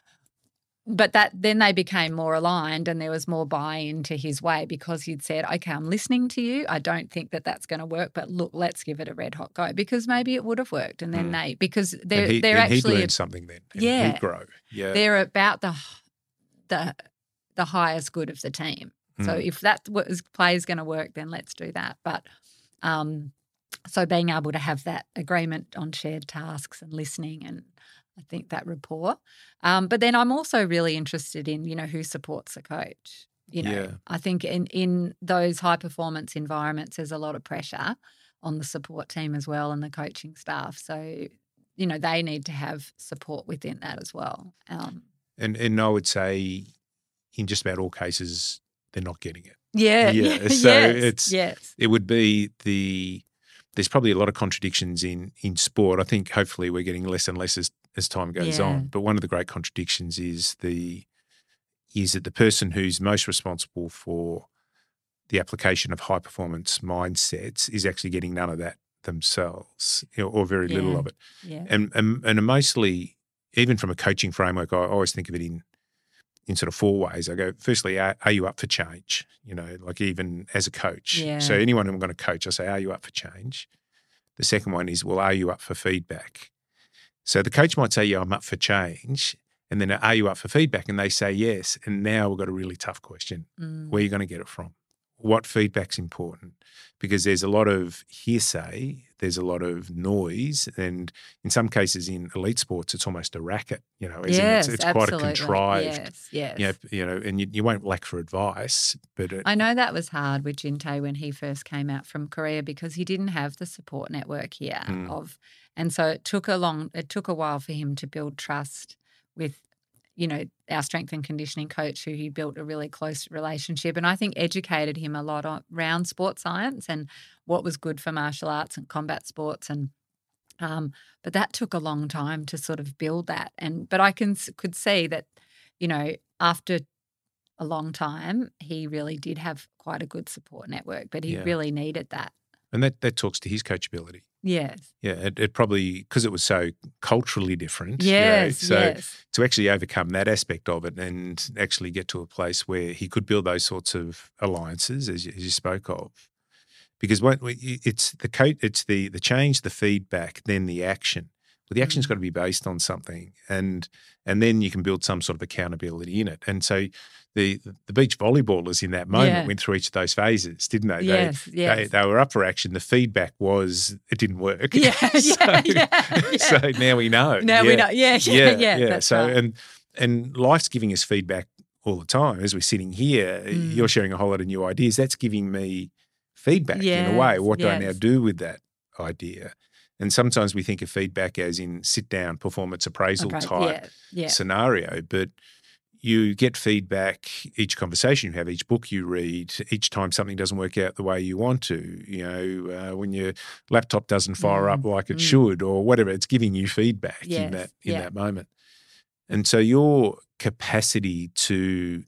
but that then they became more aligned and there was more buy-in to his way because he'd said, okay, I'm listening to you. I don't think that that's going to work, but look, let's give it a red hot go because maybe it would have worked. And then mm. they, because they're, he, they're actually. He'd learn something then. And yeah. He'd grow. Yeah. They're about the, the, the highest good of the team. Mm. So if that was, play is going to work, then let's do that. But um, so being able to have that agreement on shared tasks and listening and I think that rapport. Um, but then I'm also really interested in, you know, who supports the coach. You know, yeah. I think in, in those high performance environments, there's a lot of pressure on the support team as well and the coaching staff. So, you know, they need to have support within that as well. Um, and and I would say in just about all cases, they're not getting it. Yeah. Yeah. So yes, it's, yes. it would be the, there's probably a lot of contradictions in, in sport. I think hopefully we're getting less and less as, as time goes yeah. on. But one of the great contradictions is the is that the person who's most responsible for the application of high performance mindsets is actually getting none of that themselves, you know, or very yeah. little of it. Yeah. And, and and mostly, even from a coaching framework, I always think of it in in sort of four ways. I go, firstly, are, are you up for change? You know, like even as a coach. Yeah. So anyone I'm going to coach, I say, are you up for change? The second one is, well, are you up for feedback? So the coach might say, yeah, I'm up for change. And then are you up for feedback? And they say yes. And now we've got a really tough question. Mm. Where are you going to get it from? What feedback's important? Because there's a lot of hearsay, there's a lot of noise, and in some cases in elite sports, it's almost a racket, you know, as yes, in it's, it's quite a absolutely. contrived, yes, yes. You know, you know and you, you won't lack for advice. But it, I know that was hard with Jinte when he first came out from Korea because he didn't have the support network here Mm. of, and so it took a long, it took a while for him to build trust with, you know, our strength and conditioning coach who he built a really close relationship and I think educated him a lot on, around sports science and what was good for martial arts and combat sports. And um, but that took a long time to sort of build that. And but I can could see that, you know, after a long time, he really did have quite a good support network, but he Yeah. really needed that. and that, that talks to his coachability. Yes. Yeah, it, it probably, because it was so culturally different. Yes, you know, so yes. to actually overcome that aspect of it and actually get to a place where he could build those sorts of alliances, as you, as you spoke of, because what we, it's the coach, it's the the change, the feedback, then the action. But the action's Mm. got to be based on something, and and then you can build some sort of accountability in it. And so the the beach volleyballers in that moment Yeah. went through each of those phases, didn't they? Yes, they, yes. They, they were up for action. The feedback was it didn't work. Yeah, so, yeah, yeah, yeah. so now we know. Now yeah. we know. Yeah, yeah, yeah. that's so right. and and life's giving us feedback all the time. As we're sitting here, Mm. you're sharing a whole lot of new ideas. That's giving me feedback in a way. Yes, What do I now yes. do with that idea? And sometimes we think of feedback as in sit down performance appraisal Okay, type yeah, yeah. scenario, but you get feedback each conversation you have, each book you read, each time something doesn't work out the way you want to, you know, uh, when your laptop doesn't fire Mm, up like it mm. should or whatever, it's giving you feedback in Yes, that in yeah. that moment. And so your capacity to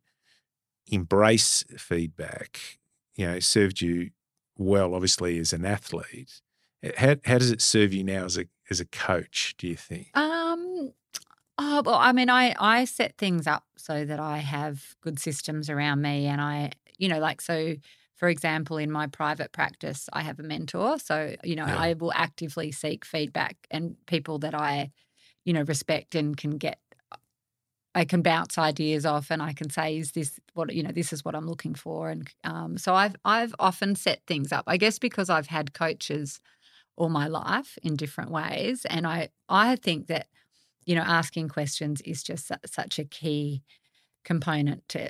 embrace feedback, you know, served you well, obviously, as an athlete. How, how does it serve you now as a as a coach, do you think? Um, oh, well, I mean, I, I set things up so that I have good systems around me. And I, you know, like, so for example, in my private practice, I have a mentor. So, you know, Yeah. I will actively seek feedback and people that I, you know, respect and can get, I can bounce ideas off and I can say, is this what, you know, this is what I'm looking for. And um, so I've, I've often set things up, I guess, because I've had coaches all my life in different ways. And I, I think that, you know, asking questions is just su- such a key component to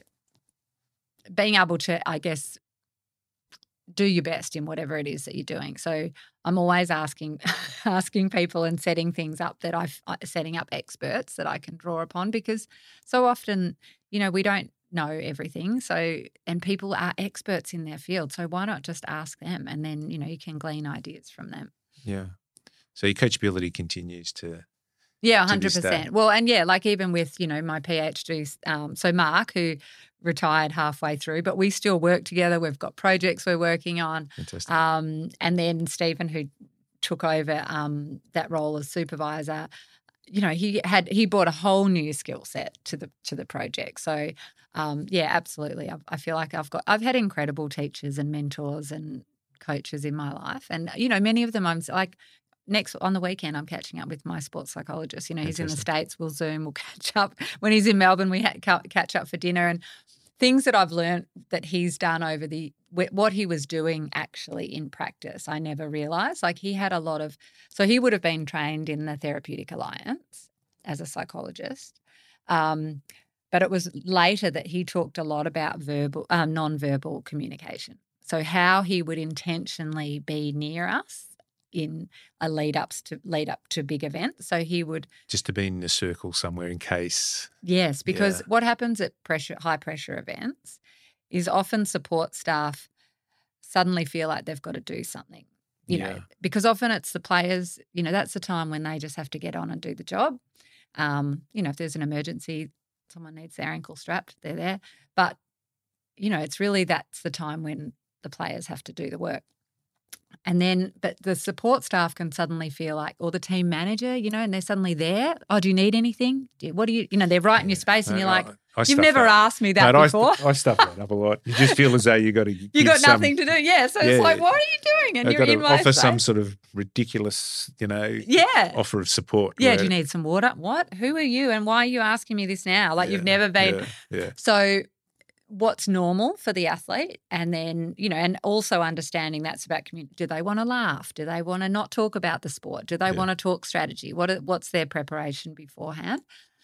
being able to, I guess, do your best in whatever it is that you're doing. So I'm always asking, asking people and setting things up that I've uh, setting up experts that I can draw upon, because so often, you know, we don't know everything. So, and people are experts in their field. So why not just ask them, and then, you know, you can glean ideas from them. Yeah. So your coachability continues to Yeah, to this day. one hundred percent. Well, and yeah, like even with, you know, my PhDs, um, so Mark, who retired halfway through, but we still work together. We've got projects we're working on. Fantastic. Um, and then Stephen, who took over um, that role as supervisor, you know, he had he brought a whole new skill set to the to the project. So um, yeah, absolutely. I, I feel like I've got I've had incredible teachers and mentors and coaches in my life, and you know, many of them I'm like. Next on the weekend, I'm catching up with my sports psychologist. You know, he's in the Fantastic. States. We'll Zoom. We'll catch up. When he's in Melbourne, we ha- ca- catch up for dinner. And things that I've learned that he's done over the wh- what he was doing actually in practice, I never realised. Like he had a lot of. So he would have been trained in the Therapeutic Alliance as a psychologist, um, but it was later that he talked a lot about verbal, um, non-verbal communication. So how he would intentionally be near us in a lead ups to lead up to big events. So he would Just to be in a circle somewhere in case. yes, because Yeah. what happens at pressure high pressure events is often support staff suddenly feel like they've got to do something. You Yeah. know, because often it's the players, you know, that's the time when they just have to get on and do the job. Um, you know, if there's an emergency, someone needs their ankle strapped, they're there. But, you know, it's really that's the time when the players have to do the work. And then, but the support staff can suddenly feel like, or the team manager, you know, and they're suddenly there. Oh, do you need anything? Do you, what do you, you know, they're right in your space and No, you're like, I- I you've stuff never that. asked me that Mate, before. I, I stuff that up a lot. You just feel as though you got to. You got nothing to do. Yeah. So Yeah. it's like, what are you doing? And I've you're got in to my offer space. some sort of ridiculous, you know, Yeah. offer of support. Yeah. where- Do you need some water? What? Who are you? And why are you asking me this now? Like Yeah, you've never been. Yeah, yeah. So what's normal for the athlete, and then, you know, and also understanding that's about community. Do they want to laugh? Do they want to not talk about the sport? Do they Yeah. want to talk strategy? What are, what's their preparation beforehand?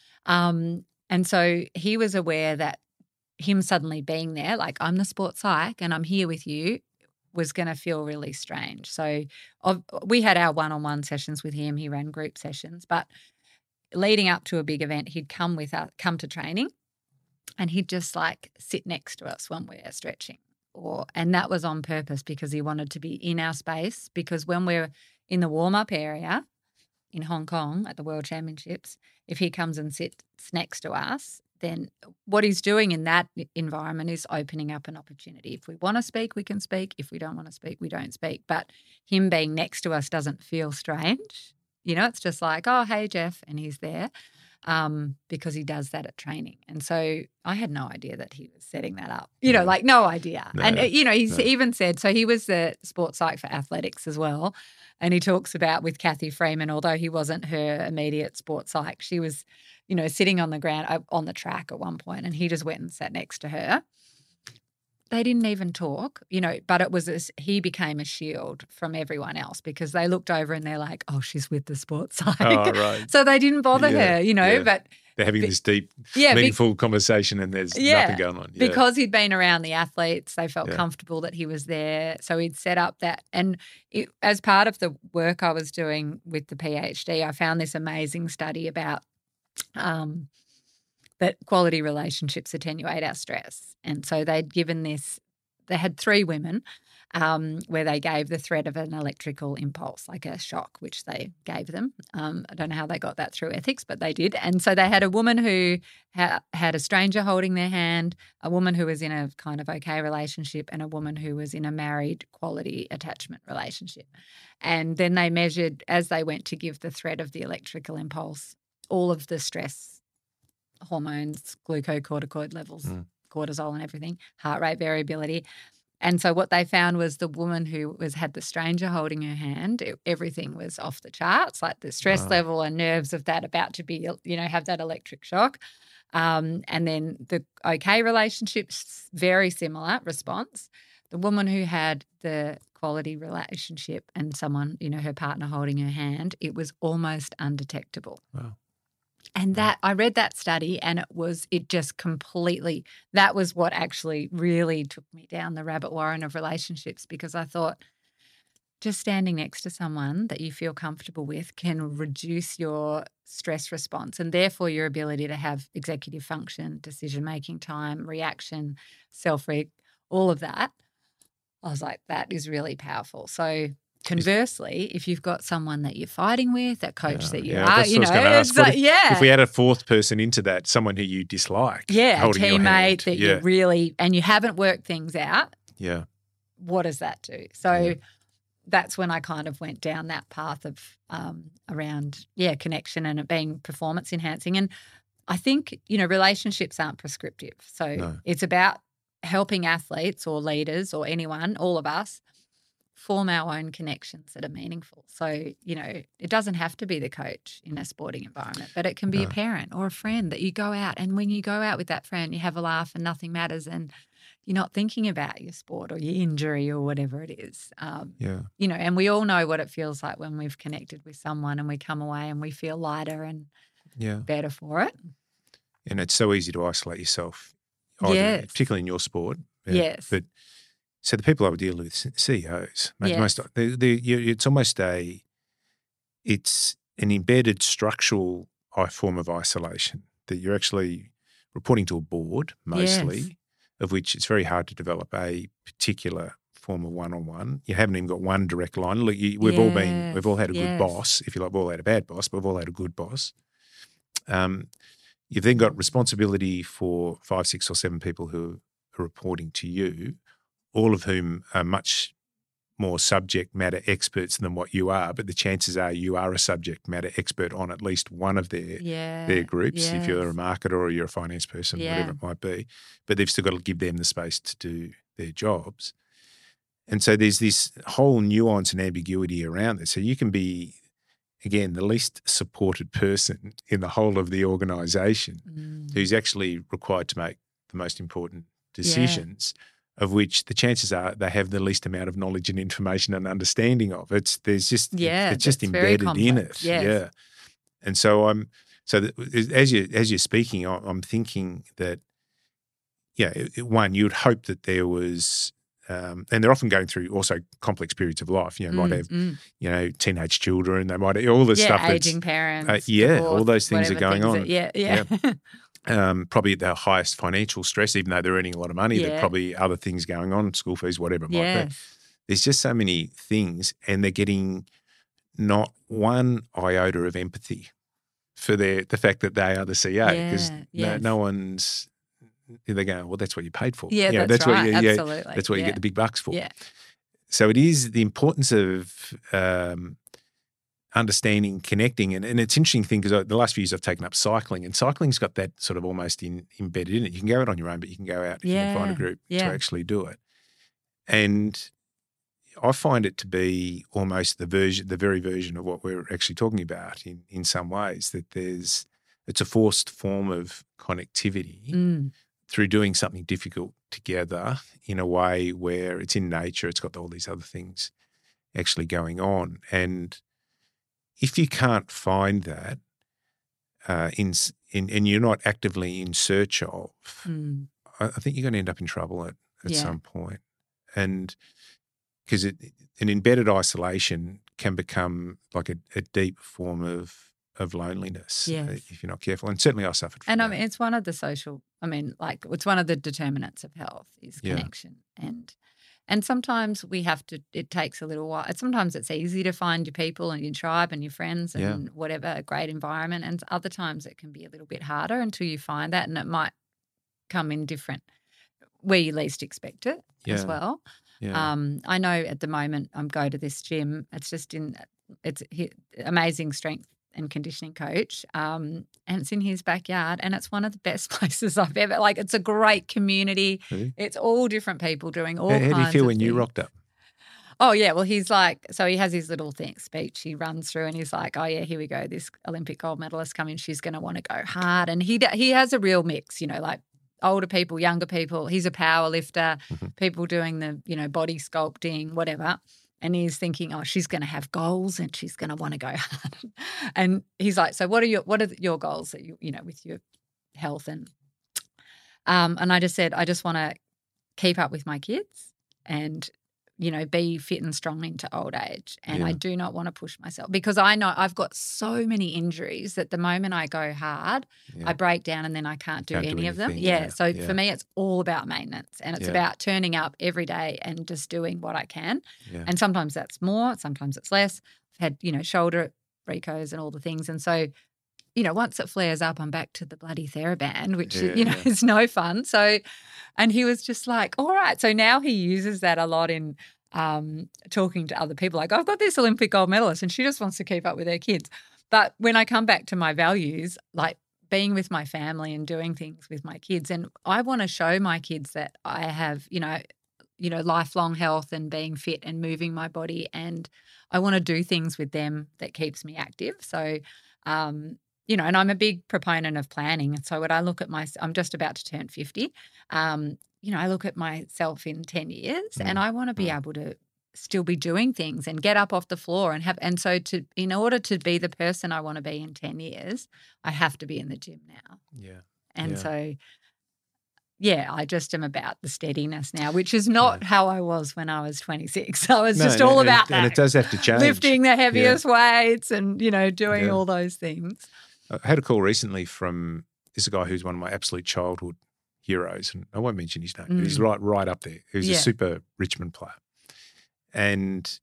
Um, and so he was aware that him suddenly being there, like I'm the sports psych and I'm here with you, was going to feel really strange. So of, we had our one-on-one sessions with him. He ran group sessions, but leading up to a big event, he'd come with us, come to training. And he'd just like sit next to us when we're stretching, or and that was on purpose because he wanted to be in our space. Because when we're in the warm up area in Hong Kong at the World Championships, if he comes and sits next to us, then what he's doing in that environment is opening up an opportunity. If we want to speak, we can speak. If we don't want to speak, we don't speak. But him being next to us doesn't feel strange. You know, it's just like, oh, hey, Jeff, and he's there. Um, because he does that at training. And so I had no idea that he was setting that up, you know, No. like no idea. No, and, uh, you know, he's no. even said, so he was the sports psych for athletics as well. And he talks about with Kathy Freeman, although he wasn't her immediate sports psych, she was, you know, sitting on the ground, uh, on the track at one point, and he just went and sat next to her. They didn't even talk, you know, but it was as he became a shield from everyone else because they looked over and they're like, oh, she's with the sports psych. Oh, right. So they didn't bother Yeah, her, you know, yeah. but They're having Be- this deep, yeah, be- meaningful conversation and there's Yeah, nothing going on. Yeah. because he'd been around the athletes, they felt Yeah. comfortable that he was there. So he'd set up that. And it, as part of the work I was doing with the PhD, I found this amazing study about um, that quality relationships attenuate our stress. And so they'd given this, they had three women um, where they gave the threat of an electrical impulse, like a shock, which they gave them. Um, I don't know how they got that through ethics, but they did. And so they had a woman who ha- had a stranger holding their hand, a woman who was in a kind of okay relationship, and a woman who was in a married quality attachment relationship. And then they measured, as they went to give the threat of the electrical impulse, all of the stress hormones, glucocorticoid levels, mm. cortisol and everything, heart rate variability. And so what they found was the woman who was had the stranger holding her hand, it, everything was off the charts, like the stress wow. level and nerves of that about to be, you know, have that electric shock. Um, and then the okay relationships, very similar response. The woman who had the quality relationship and someone, you know, her partner holding her hand, it was almost undetectable. Wow. And that I read that study and it was, it just completely, that was what actually really took me down the rabbit warren of relationships, because I thought just standing next to someone that you feel comfortable with can reduce your stress response and therefore your ability to have executive function, decision-making time, reaction, self-reg, all of that. I was like, that is really powerful. So conversely, if you've got someone that you're fighting with, that coach yeah, that you yeah, are, that's you what know, I was gonna ask. it's What like, if, yeah. if we had a fourth person into that, someone who you dislike, yeah, a holding your hand. teammate that yeah. you really, and you haven't worked things out, yeah, what does that do? So yeah. that's when I kind of went down that path of um, around, yeah, connection and it being performance enhancing. And I think, you know, relationships aren't prescriptive. So No. it's about helping athletes or leaders or anyone, all of us, form our own connections that are meaningful. So, you know, it doesn't have to be the coach in a sporting environment, but it can be No. a parent or a friend that you go out, and when you go out with that friend, you have a laugh and nothing matters and you're not thinking about your sport or your injury or whatever it is. Um, yeah. You know, and we all know what it feels like when we've connected with someone and we come away and we feel lighter and yeah. better for it. And it's so easy to isolate yourself, either, yes. particularly in your sport. Yeah. Yes. But so the people I would deal with, C E Os, most, Yes. most they, they, it's almost a, it's an embedded structural form of isolation that you're actually reporting to a board mostly, Yes. of which it's very hard to develop a particular form of one-on-one. You haven't even got one direct line. Look, you, we've all been, we've all had a Yes. good boss. If you like, we've all had a bad boss, but we've all had a good boss. Um, you've then got responsibility for five, six, or seven people who are reporting to you, all of whom are much more subject matter experts than what you are, but the chances are you are a subject matter expert on at least one of their yeah. their groups, yes. if you're a marketer or you're a finance person, yeah. whatever it might be. But they've still got to give them the space to do their jobs. And so there's this whole nuance and ambiguity around this. So you can be, again, the least supported person in the whole of the organisation mm. who's actually required to make the most important decisions, yeah. of which the chances are they have the least amount of knowledge and information and understanding of. It's there's just yeah, it's, it's just very embedded in it. complex, yes. Yeah. And so I'm so that, as you as you're speaking, I'm thinking that yeah, one, you would hope that there was. Um, and they're often going through also complex periods of life. You know, mm, might have mm. you know teenage children. They might have all the yeah, stuff that's aging parents. uh, yeah, divorce, all those things are going things on. That, yeah, yeah. yeah. Um, probably at their highest financial stress, even though they're earning a lot of money. Yeah. There's probably other things going on, school fees, whatever it might yes. be. There's just so many things, and they're getting not one iota of empathy for their the fact that they are the C E O, because yeah, no, yes. no one's. They're going, well, that's what you paid for. Yeah, you know, that's, that's right. what you, Absolutely. Yeah, that's what yeah. you get the big bucks for. Yeah. So it is the importance of um, understanding, connecting, and, and it's an interesting thing because the last few years I've taken up cycling, and cycling's got that sort of almost in, embedded in it. You can go out on your own, but you can go out if yeah. you can find a group yeah. to actually do it. And I find it to be almost the version, the very version of what we're actually talking about in, in some ways, that there's it's a forced form of connectivity Mm. through doing something difficult together in a way where it's in nature, it's got all these other things actually going on. And if you can't find that uh, in, in and you're not actively in search of, mm. I, I think you're going to end up in trouble at, at yeah. some point. And because an embedded isolation can become like a, a deep form of of loneliness Yes. uh, if you're not careful. And certainly I suffered from And that. I mean, it's one of the social, I mean, like it's one of the determinants of health is Yeah. connection. And and sometimes we have to, it takes a little while. Sometimes it's easy to find your people and your tribe and your friends and Yeah. whatever, a great environment. And other times it can be a little bit harder until you find that. And it might come in different, where you least expect it as Yeah. well. Yeah. Um, I know at the moment I'm go to this gym. It's just in, it's he, amazing strength and conditioning coach, um, and it's in his backyard, and it's one of the best places I've ever. Like, it's a great community. Really? It's all different people doing all How, kinds how do you feel of when you things. rocked up? Oh yeah, well he's like, so he has his little thing speech he runs through, and he's like, oh yeah, here we go, this Olympic gold medalist coming, she's going to want to go hard, and he he has a real mix, you know, like older people, younger people. He's a power lifter, Mm-hmm. people doing the, you know, body sculpting, whatever. And he's thinking, oh, she's going to have goals and she's going to want to go hard. And he's like, so what are your what are your goals that you, you know, with your health? And um, and I just said, I just want to keep up with my kids and, you know, be fit and strong into old age. And Yeah. I do not want to push myself because I know I've got so many injuries that the moment I go hard, Yeah. I break down and then I can't do Can't do any of them. anything, Yeah. yeah, So yeah. for me, it's all about maintenance, and it's Yeah. about turning up every day and just doing what I can. Yeah. And sometimes that's more, sometimes it's less. I've had, you know, shoulder recos and all the things. And so, you know, once it flares up, I'm back to the bloody TheraBand, which, Yeah, you know, yeah. is no fun. So, and he was just like, all right. So now he uses that a lot in um, talking to other people. Like, I've got this Olympic gold medalist and she just wants to keep up with her kids. But when I come back to my values, like being with my family and doing things with my kids, and I want to show my kids that I have, you know, you know, lifelong health and being fit and moving my body, and I want to do things with them that keeps me active. So, um, you know, and I'm a big proponent of planning. And so when I look at my, I'm just about to turn fifty. Um, you know, I look at myself in ten years and I want to be able to still be doing things and get up off the floor and have, and so to, in order to be the person I want to be in ten years, I have to be in the gym now. Yeah. And Yeah. so, yeah, I just am about the steadiness now, which is not how I was when I was twenty-six. I was No, just no, all and it- about and that. it does have to change. Lifting the heaviest weights and, you know, doing Yeah. all those things. I had a call recently from this guy who's one of my absolute childhood heroes, and I won't mention his name, but he's Mm. right right up there. He was Yeah. a super Richmond player. And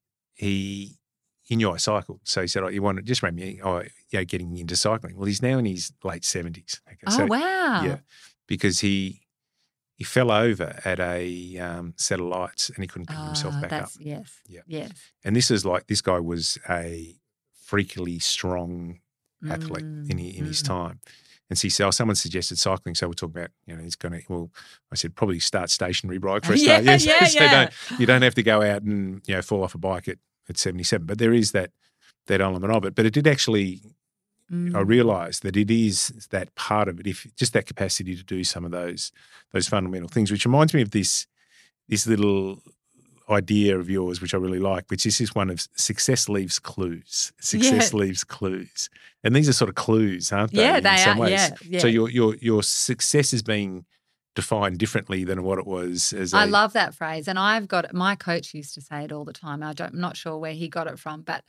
he he knew I cycled. So he said, oh, you want to just run me, oh, yeah, getting into cycling. Well, he's now in his late seventies. Okay, Oh, so, wow. Yeah, because he he fell over at a um, set of lights and he couldn't pick himself Ah, back up. that's, yes. Yeah. Yes. And this is like, this guy was a freakily strong athlete Mm, in, in his mm. time. And so he said, oh, someone suggested cycling. So we're talking about, you know, he's going to, well, I said, probably start stationary bike for a Yeah, start. Yes. yeah, so yeah. Don't, you don't have to go out and, you know, fall off a bike at, at seventy-seven. But there is that that element of it. But it did actually, I Mm. realised that it is that part of it, if just that capacity to do some of those those fundamental things, which reminds me of this this little idea of yours, which I really like, which is this one of success leaves clues. Success Yeah. leaves clues. And these are sort of clues, aren't they? Yeah, in they some are. ways. Yeah, yeah. So your your your success is being defined differently than what it was as I a love that phrase. And I've got it. My coach used to say it all the time. I don't, I'm not sure where he got it from, but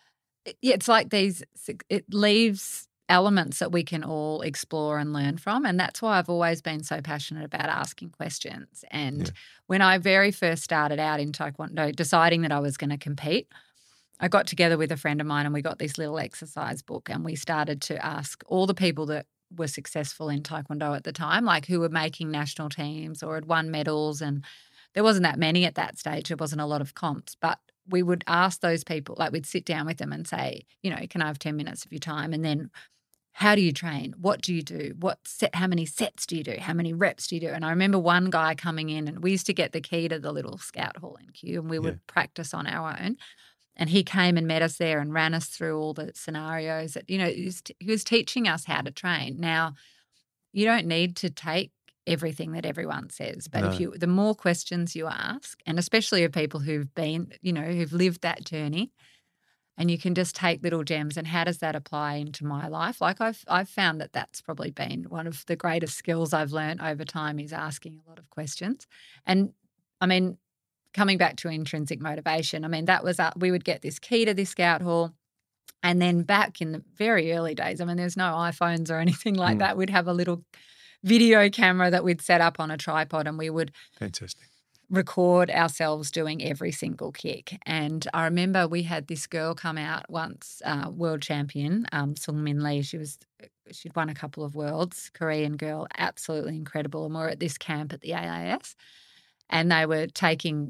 it, yeah, it's like these, it leaves elements that we can all explore and learn from. And that's why I've always been so passionate about asking questions. And Yeah. when I very first started out in Taekwondo, deciding that I was going to compete, I got together with a friend of mine and we got this little exercise book and we started to ask all the people that were successful in Taekwondo at the time, like who were making national teams or had won medals. And there wasn't that many at that stage. There wasn't a lot of comps, but we would ask those people, like we'd sit down with them and say, you know, can I have ten minutes of your time? And then how do you train? What do you do? What set, how many sets do you do? How many reps do you do? And I remember one guy coming in and we used to get the key to the little scout hall in Kew and we would practice on our own. And he came and met us there and ran us through all the scenarios that, you know, he was, he was teaching us how to train. Now, you don't need to take everything that everyone says, but No. if you, the more questions you ask, and especially of people who've been, you know, who've lived that journey, and you can just take little gems and how does that apply into my life? Like I've, I've found that that's probably been one of the greatest skills I've learned over time is asking a lot of questions. And I mean, coming back to intrinsic motivation, I mean, that was, uh, we would get this key to this scout hall And then back in the very early days, I mean, there's no iPhones or anything like Mm. that. We'd have a little video camera that we'd set up on a tripod, and we would Fantastic. record ourselves doing every single kick. And I remember we had this girl come out once, uh, world champion, um, Sung Min Lee. She was, she'd won a couple of worlds, Korean girl, absolutely incredible. And we're at this camp at the A I S, and they were taking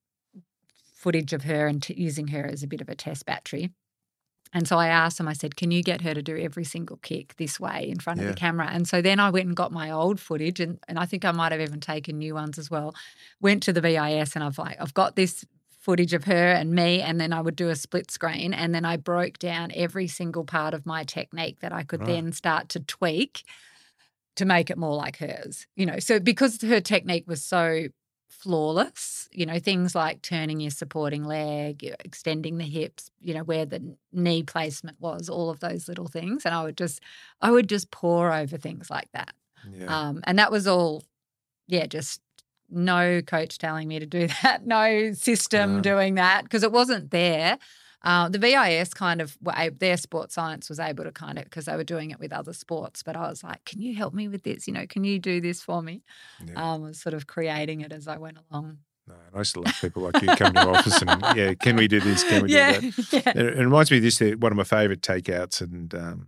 footage of her and t- using her as a bit of a test battery. And so I asked them, I said, can you get her to do every single kick this way in front Yeah. of the camera? And so then I went and got my old footage, and, and I think I might have even taken new ones as well. Went to the V I S, and I've like, I've got this footage of her and me, and then I would do a split screen, and then I broke down every single part of my technique that I could Right. then start to tweak to make it more like hers. You know, so because her technique was so flawless, you know, things like turning your supporting leg, extending the hips, you know, where the knee placement was, all of those little things. And I would just, I would just pour over things like that. Yeah. Um, and that was all, yeah, just no coach telling me to do that, no system No. doing that, because it wasn't there. Uh, the V I S kind of, were a- their sports science was able to kind of, because they were doing it with other sports, but I was like, can you help me with this? You know, can you do this for me? Yeah. Um, I was sort of creating it as I went along. No, and I used to love people like you coming to our office and, yeah, can we do this? Can we yeah, do that? yeah. It, it reminds me of this, uh, one of my favourite takeouts and um,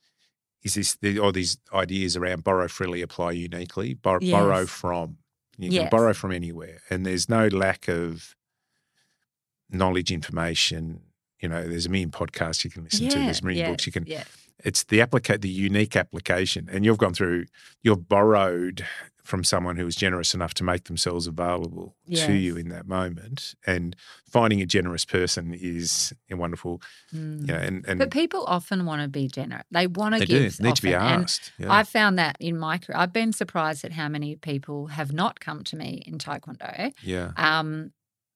is this, the, all these ideas around borrow freely, apply uniquely, bor- Yes. borrow from. You Yes. can borrow from anywhere, and there's no lack of knowledge, information. You know, there's a million podcasts you can listen to. Yeah, There's a million yes, books you can. yeah. It's the applica- the unique application, and you've gone through. You've borrowed from someone who was generous enough to make themselves available Yes. to you in that moment, and finding a generous person is a wonderful. Mm. You know, and and But people often want to be generous. They want to they do give. need to be often. And asked. Yeah. I've found that in my career. I've been surprised at how many people have not come to me in Taekwondo. yeah. Um,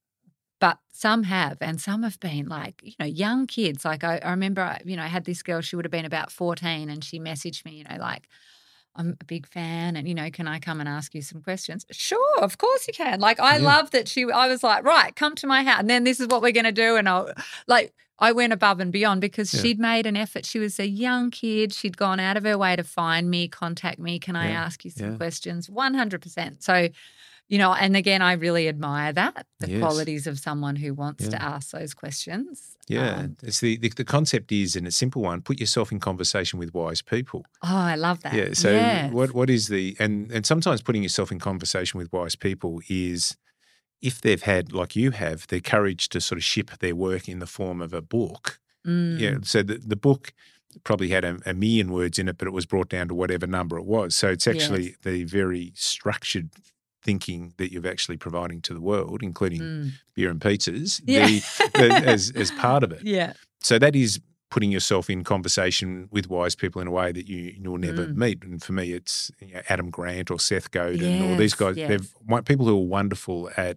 but some have, and some have been like, you know, young kids. Like I, I remember, you know, I had this girl, she would have been about fourteen, and she messaged me, you know, like, I'm a big fan, and, you know, can I come and ask you some questions? Sure, of course you can. Like, I Yeah. love that she, I was like, right, come to my house, and then this is what we're going to do. And I'll, like, I went above and beyond because Yeah. she'd made an effort. She was a young kid. She'd gone out of her way to find me, contact me. Can I Yeah, ask you some yeah. questions? one hundred percent. So, you know, and again, I really admire that, the Yes. qualities of someone who wants Yeah. to ask those questions. Yeah, Um, it's the, the the concept is, and a simple one: put yourself in conversation with wise people. oh, I love that. Yeah. So Yes. what what is the and and sometimes putting yourself in conversation with wise people is, if they've had, like you have, the courage to sort of ship their work in the form of a book. Mm. Yeah. So the the book probably had a, a million words in it, but it was brought down to whatever number it was. So it's actually Yes. the very structured thinking that you're actually providing to the world, including Mm. beer and pizzas, Yeah. the, the, as as part of it. Yeah. So that is putting yourself in conversation with wise people in a way that you you'll never Mm. meet. And for me, it's you know, Adam Grant or Seth Godin or these Yes, guys. yes. They're one- people who are wonderful at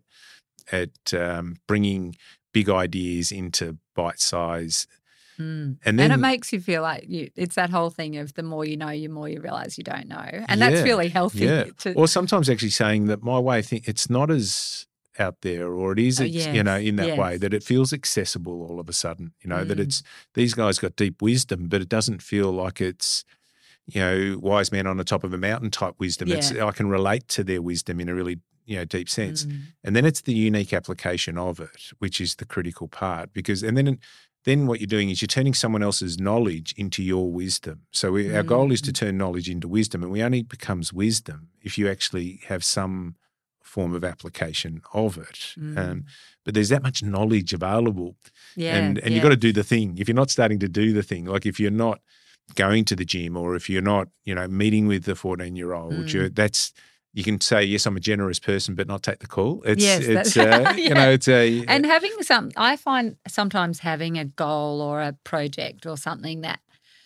at um, bringing big ideas into bite size. Mm. And then and it makes you feel like you, it's that whole thing of the more you know, you more you realize you don't know. And that's Yeah, really healthy. yeah. To, Or sometimes actually saying that my way of thinking, it's not as out there, or it is, Oh, ex- you know, yes, in that way yes. that it feels accessible all of a sudden, you know, that Mm. it's, these guys got deep wisdom, but it doesn't feel like it's, you know, wise man on the top of a mountain type wisdom. It's, Yeah. I can relate to their wisdom in a really, you know, deep sense. Mm. And then it's the unique application of it, which is the critical part, because, and then, then what you're doing is you're turning someone else's knowledge into your wisdom. So we, our goal is to Mm. turn knowledge into wisdom, and we only becomes wisdom if you actually have some form of application of it. Mm. Um, but there's that much knowledge available, Yeah. and and yeah. you've got to do the thing. If you're not starting to do the thing, like if you're not going to the gym, or if you're not, you know, meeting with the fourteen year old, Mm. you're, that's, you can say, yes, I'm a generous person, but not take the call. It's, Yes, it's, that's- uh, you yeah. know, it's a, And having some, I find sometimes having a goal or a project or something that,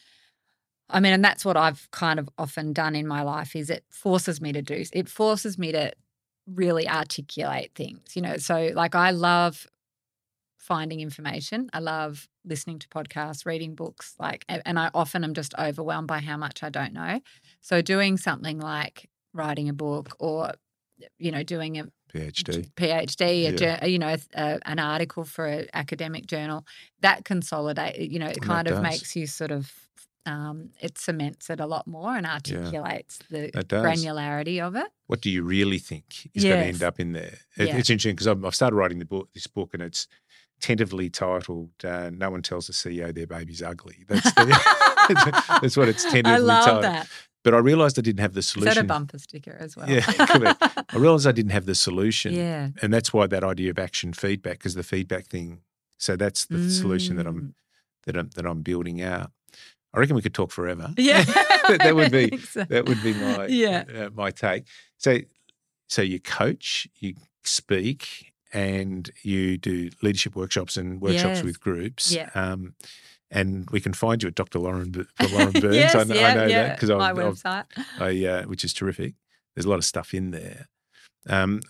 I mean, and that's what I've kind of often done in my life, is it forces me to do, it forces me to really articulate things, you know. So like I love finding information. I love listening to podcasts, reading books, like, and I often am just overwhelmed by how much I don't know. So doing something like writing a book, or, you know, doing a PhD, PhD, a Yeah. jour- you know, a, an article for an academic journal, that consolidate, you know, it And kind that of does. makes you sort of, um, it cements it a lot more and articulates the That does. granularity of it. What do you really think is going to Yes. end up in there? It, Yeah. It's interesting because I've, I've started writing the book, this book, and it's tentatively titled uh, "No One Tells the C E O Their Baby's Ugly." That's the, that's what it's tentatively I love titled. that. But I realised I didn't have the Is solution. that a bumper sticker as well? Yeah, correct. I realised I didn't have the solution. Yeah. And that's why that idea of action feedback, because the feedback thing. So that's the solution that I'm Mm. that I'm that I'm building out. I reckon we could talk forever. Yeah. that, that would I be think so. that would be my Yeah. uh, my take. So so you coach, you speak, and you do leadership workshops and workshops Yes. with groups. Yeah. Um, and we can find you at Doctor Lauren B- Lauren Burns. Yes, I know, yeah, I know yeah. that because my I've, I've website. I, uh, which is terrific. There's a lot of stuff in there. Um,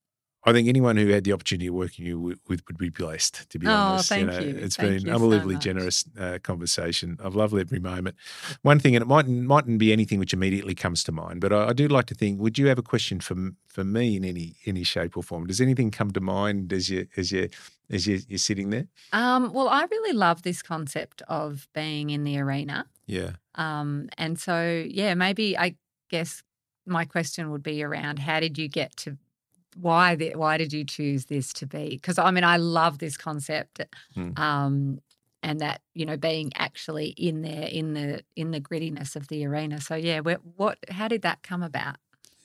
I think anyone who had the opportunity of working you with, with would be blessed, to be Oh, honest. thank know, you. It's Thank been you so unbelievably much. generous uh, conversation. I've loved every moment. One thing, and it mightn't, mightn't be anything which immediately comes to mind, but I, I do like to think, would you have a question for for me in any any shape or form? Does anything come to mind as you as you as you, you're sitting there? Um, well, I really love this concept of being in the arena. Yeah. Um, and so, yeah, maybe I guess my question would be around how did you get to why the, why did you choose this to be? Because I mean, I love this concept, Mm. um, and that you know being actually in there in the in the grittiness of the arena. So yeah, where, what how did that come about?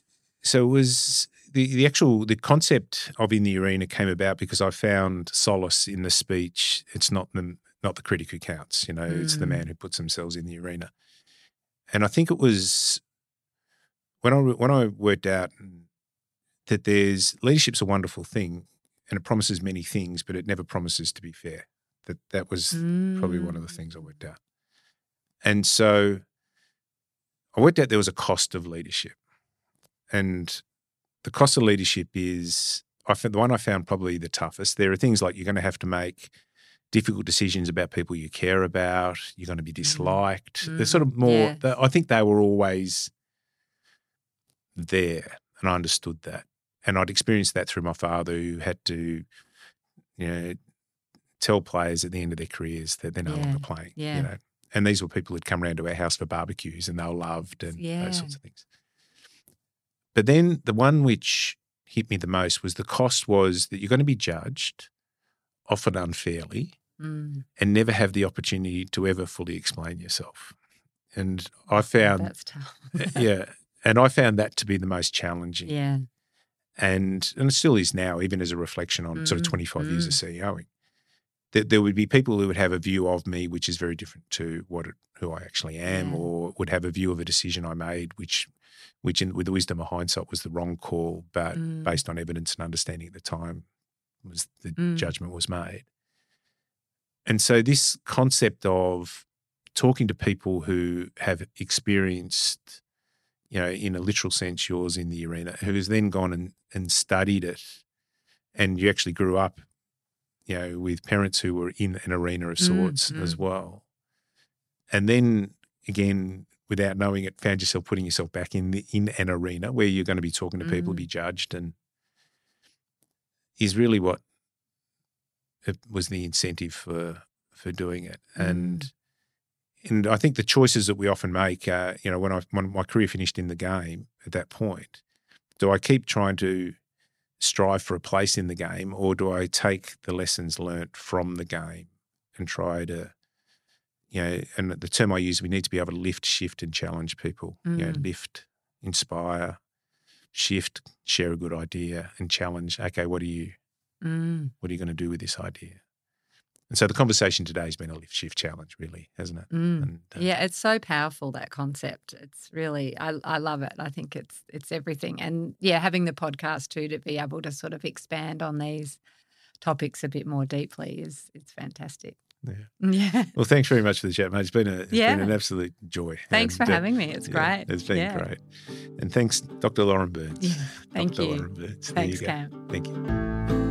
So it was the, the actual the concept of in the arena came about because I found solace in the speech. It's not the not the critic who counts, you know, it's the Mm. man who puts themselves in the arena. And I think it was when I when I worked out that there's leadership's a wonderful thing and it promises many things, but it never promises to be fair. That that was probably one of the things I worked out. And so I worked out there was a cost of leadership. And the cost of leadership is I found, the one I found probably the toughest. There are things like you're going to have to make difficult decisions about people you care about. You're going to be disliked. Mm. They're sort of more, Yeah. they- I think they were always there and I understood that. And I'd experienced that through my father who had to, you know, tell players at the end of their careers that they're no Yeah. longer playing, Yeah. you know. And these were people who'd come around to our house for barbecues and they were loved and Yeah. those sorts of things. But then the one which hit me the most was the cost was that you're going to be judged, often unfairly, Mm. and never have the opportunity to ever fully explain yourself. And I Yeah, found, that's tough. yeah, and I found that to be the most challenging. Yeah. And and it still is now, even as a reflection on sort of Mm, twenty-five years of mm. CEOing. That there would be people who would have a view of me which is very different to what it, who I actually am, Yeah. or would have a view of a decision I made, which, which in, with the wisdom of hindsight was the wrong call, but Mm. based on evidence and understanding at the time, was the Mm. judgment was made. And so this concept of talking to people who have experienced, you know, in a literal sense, yours in the arena, who has then gone and, and studied it, and you actually grew up, you know, with parents who were in an arena of sorts Mm, as mm. well. And then again, without knowing it, found yourself putting yourself back in the, in an arena where you're going to be talking to people, Mm. be judged, and is really what it was the incentive for for doing it. And and I think the choices that we often make, uh, you know, when I when my career finished in the game at that point, do I keep trying to strive for a place in the game, or do I take the lessons learnt from the game and try to, you know, and the term I use, we need to be able to lift, shift, and challenge people. You know, Mm. lift, inspire, shift, share a good idea, and challenge. Okay, what are you Mm. what are you going to do with this idea? And so the conversation today has been a lift, shift, challenge, really, hasn't it? Mm. And, uh, Yeah, it's so powerful, that concept. It's really, I, I love it. I think it's it's everything. And yeah, having the podcast too, to be able to sort of expand on these topics a bit more deeply is it's fantastic. yeah. Yeah. Well, thanks very much for the chat, mate. It's been a it's Yeah. been an absolute joy. Thanks And, for uh, having me. It's yeah, great. It's been Yeah. great. And thanks, Doctor Lauren Burns. Yeah. Thank Doctor you. Lauren Burns. There Thanks, you go. Cam. Thank you.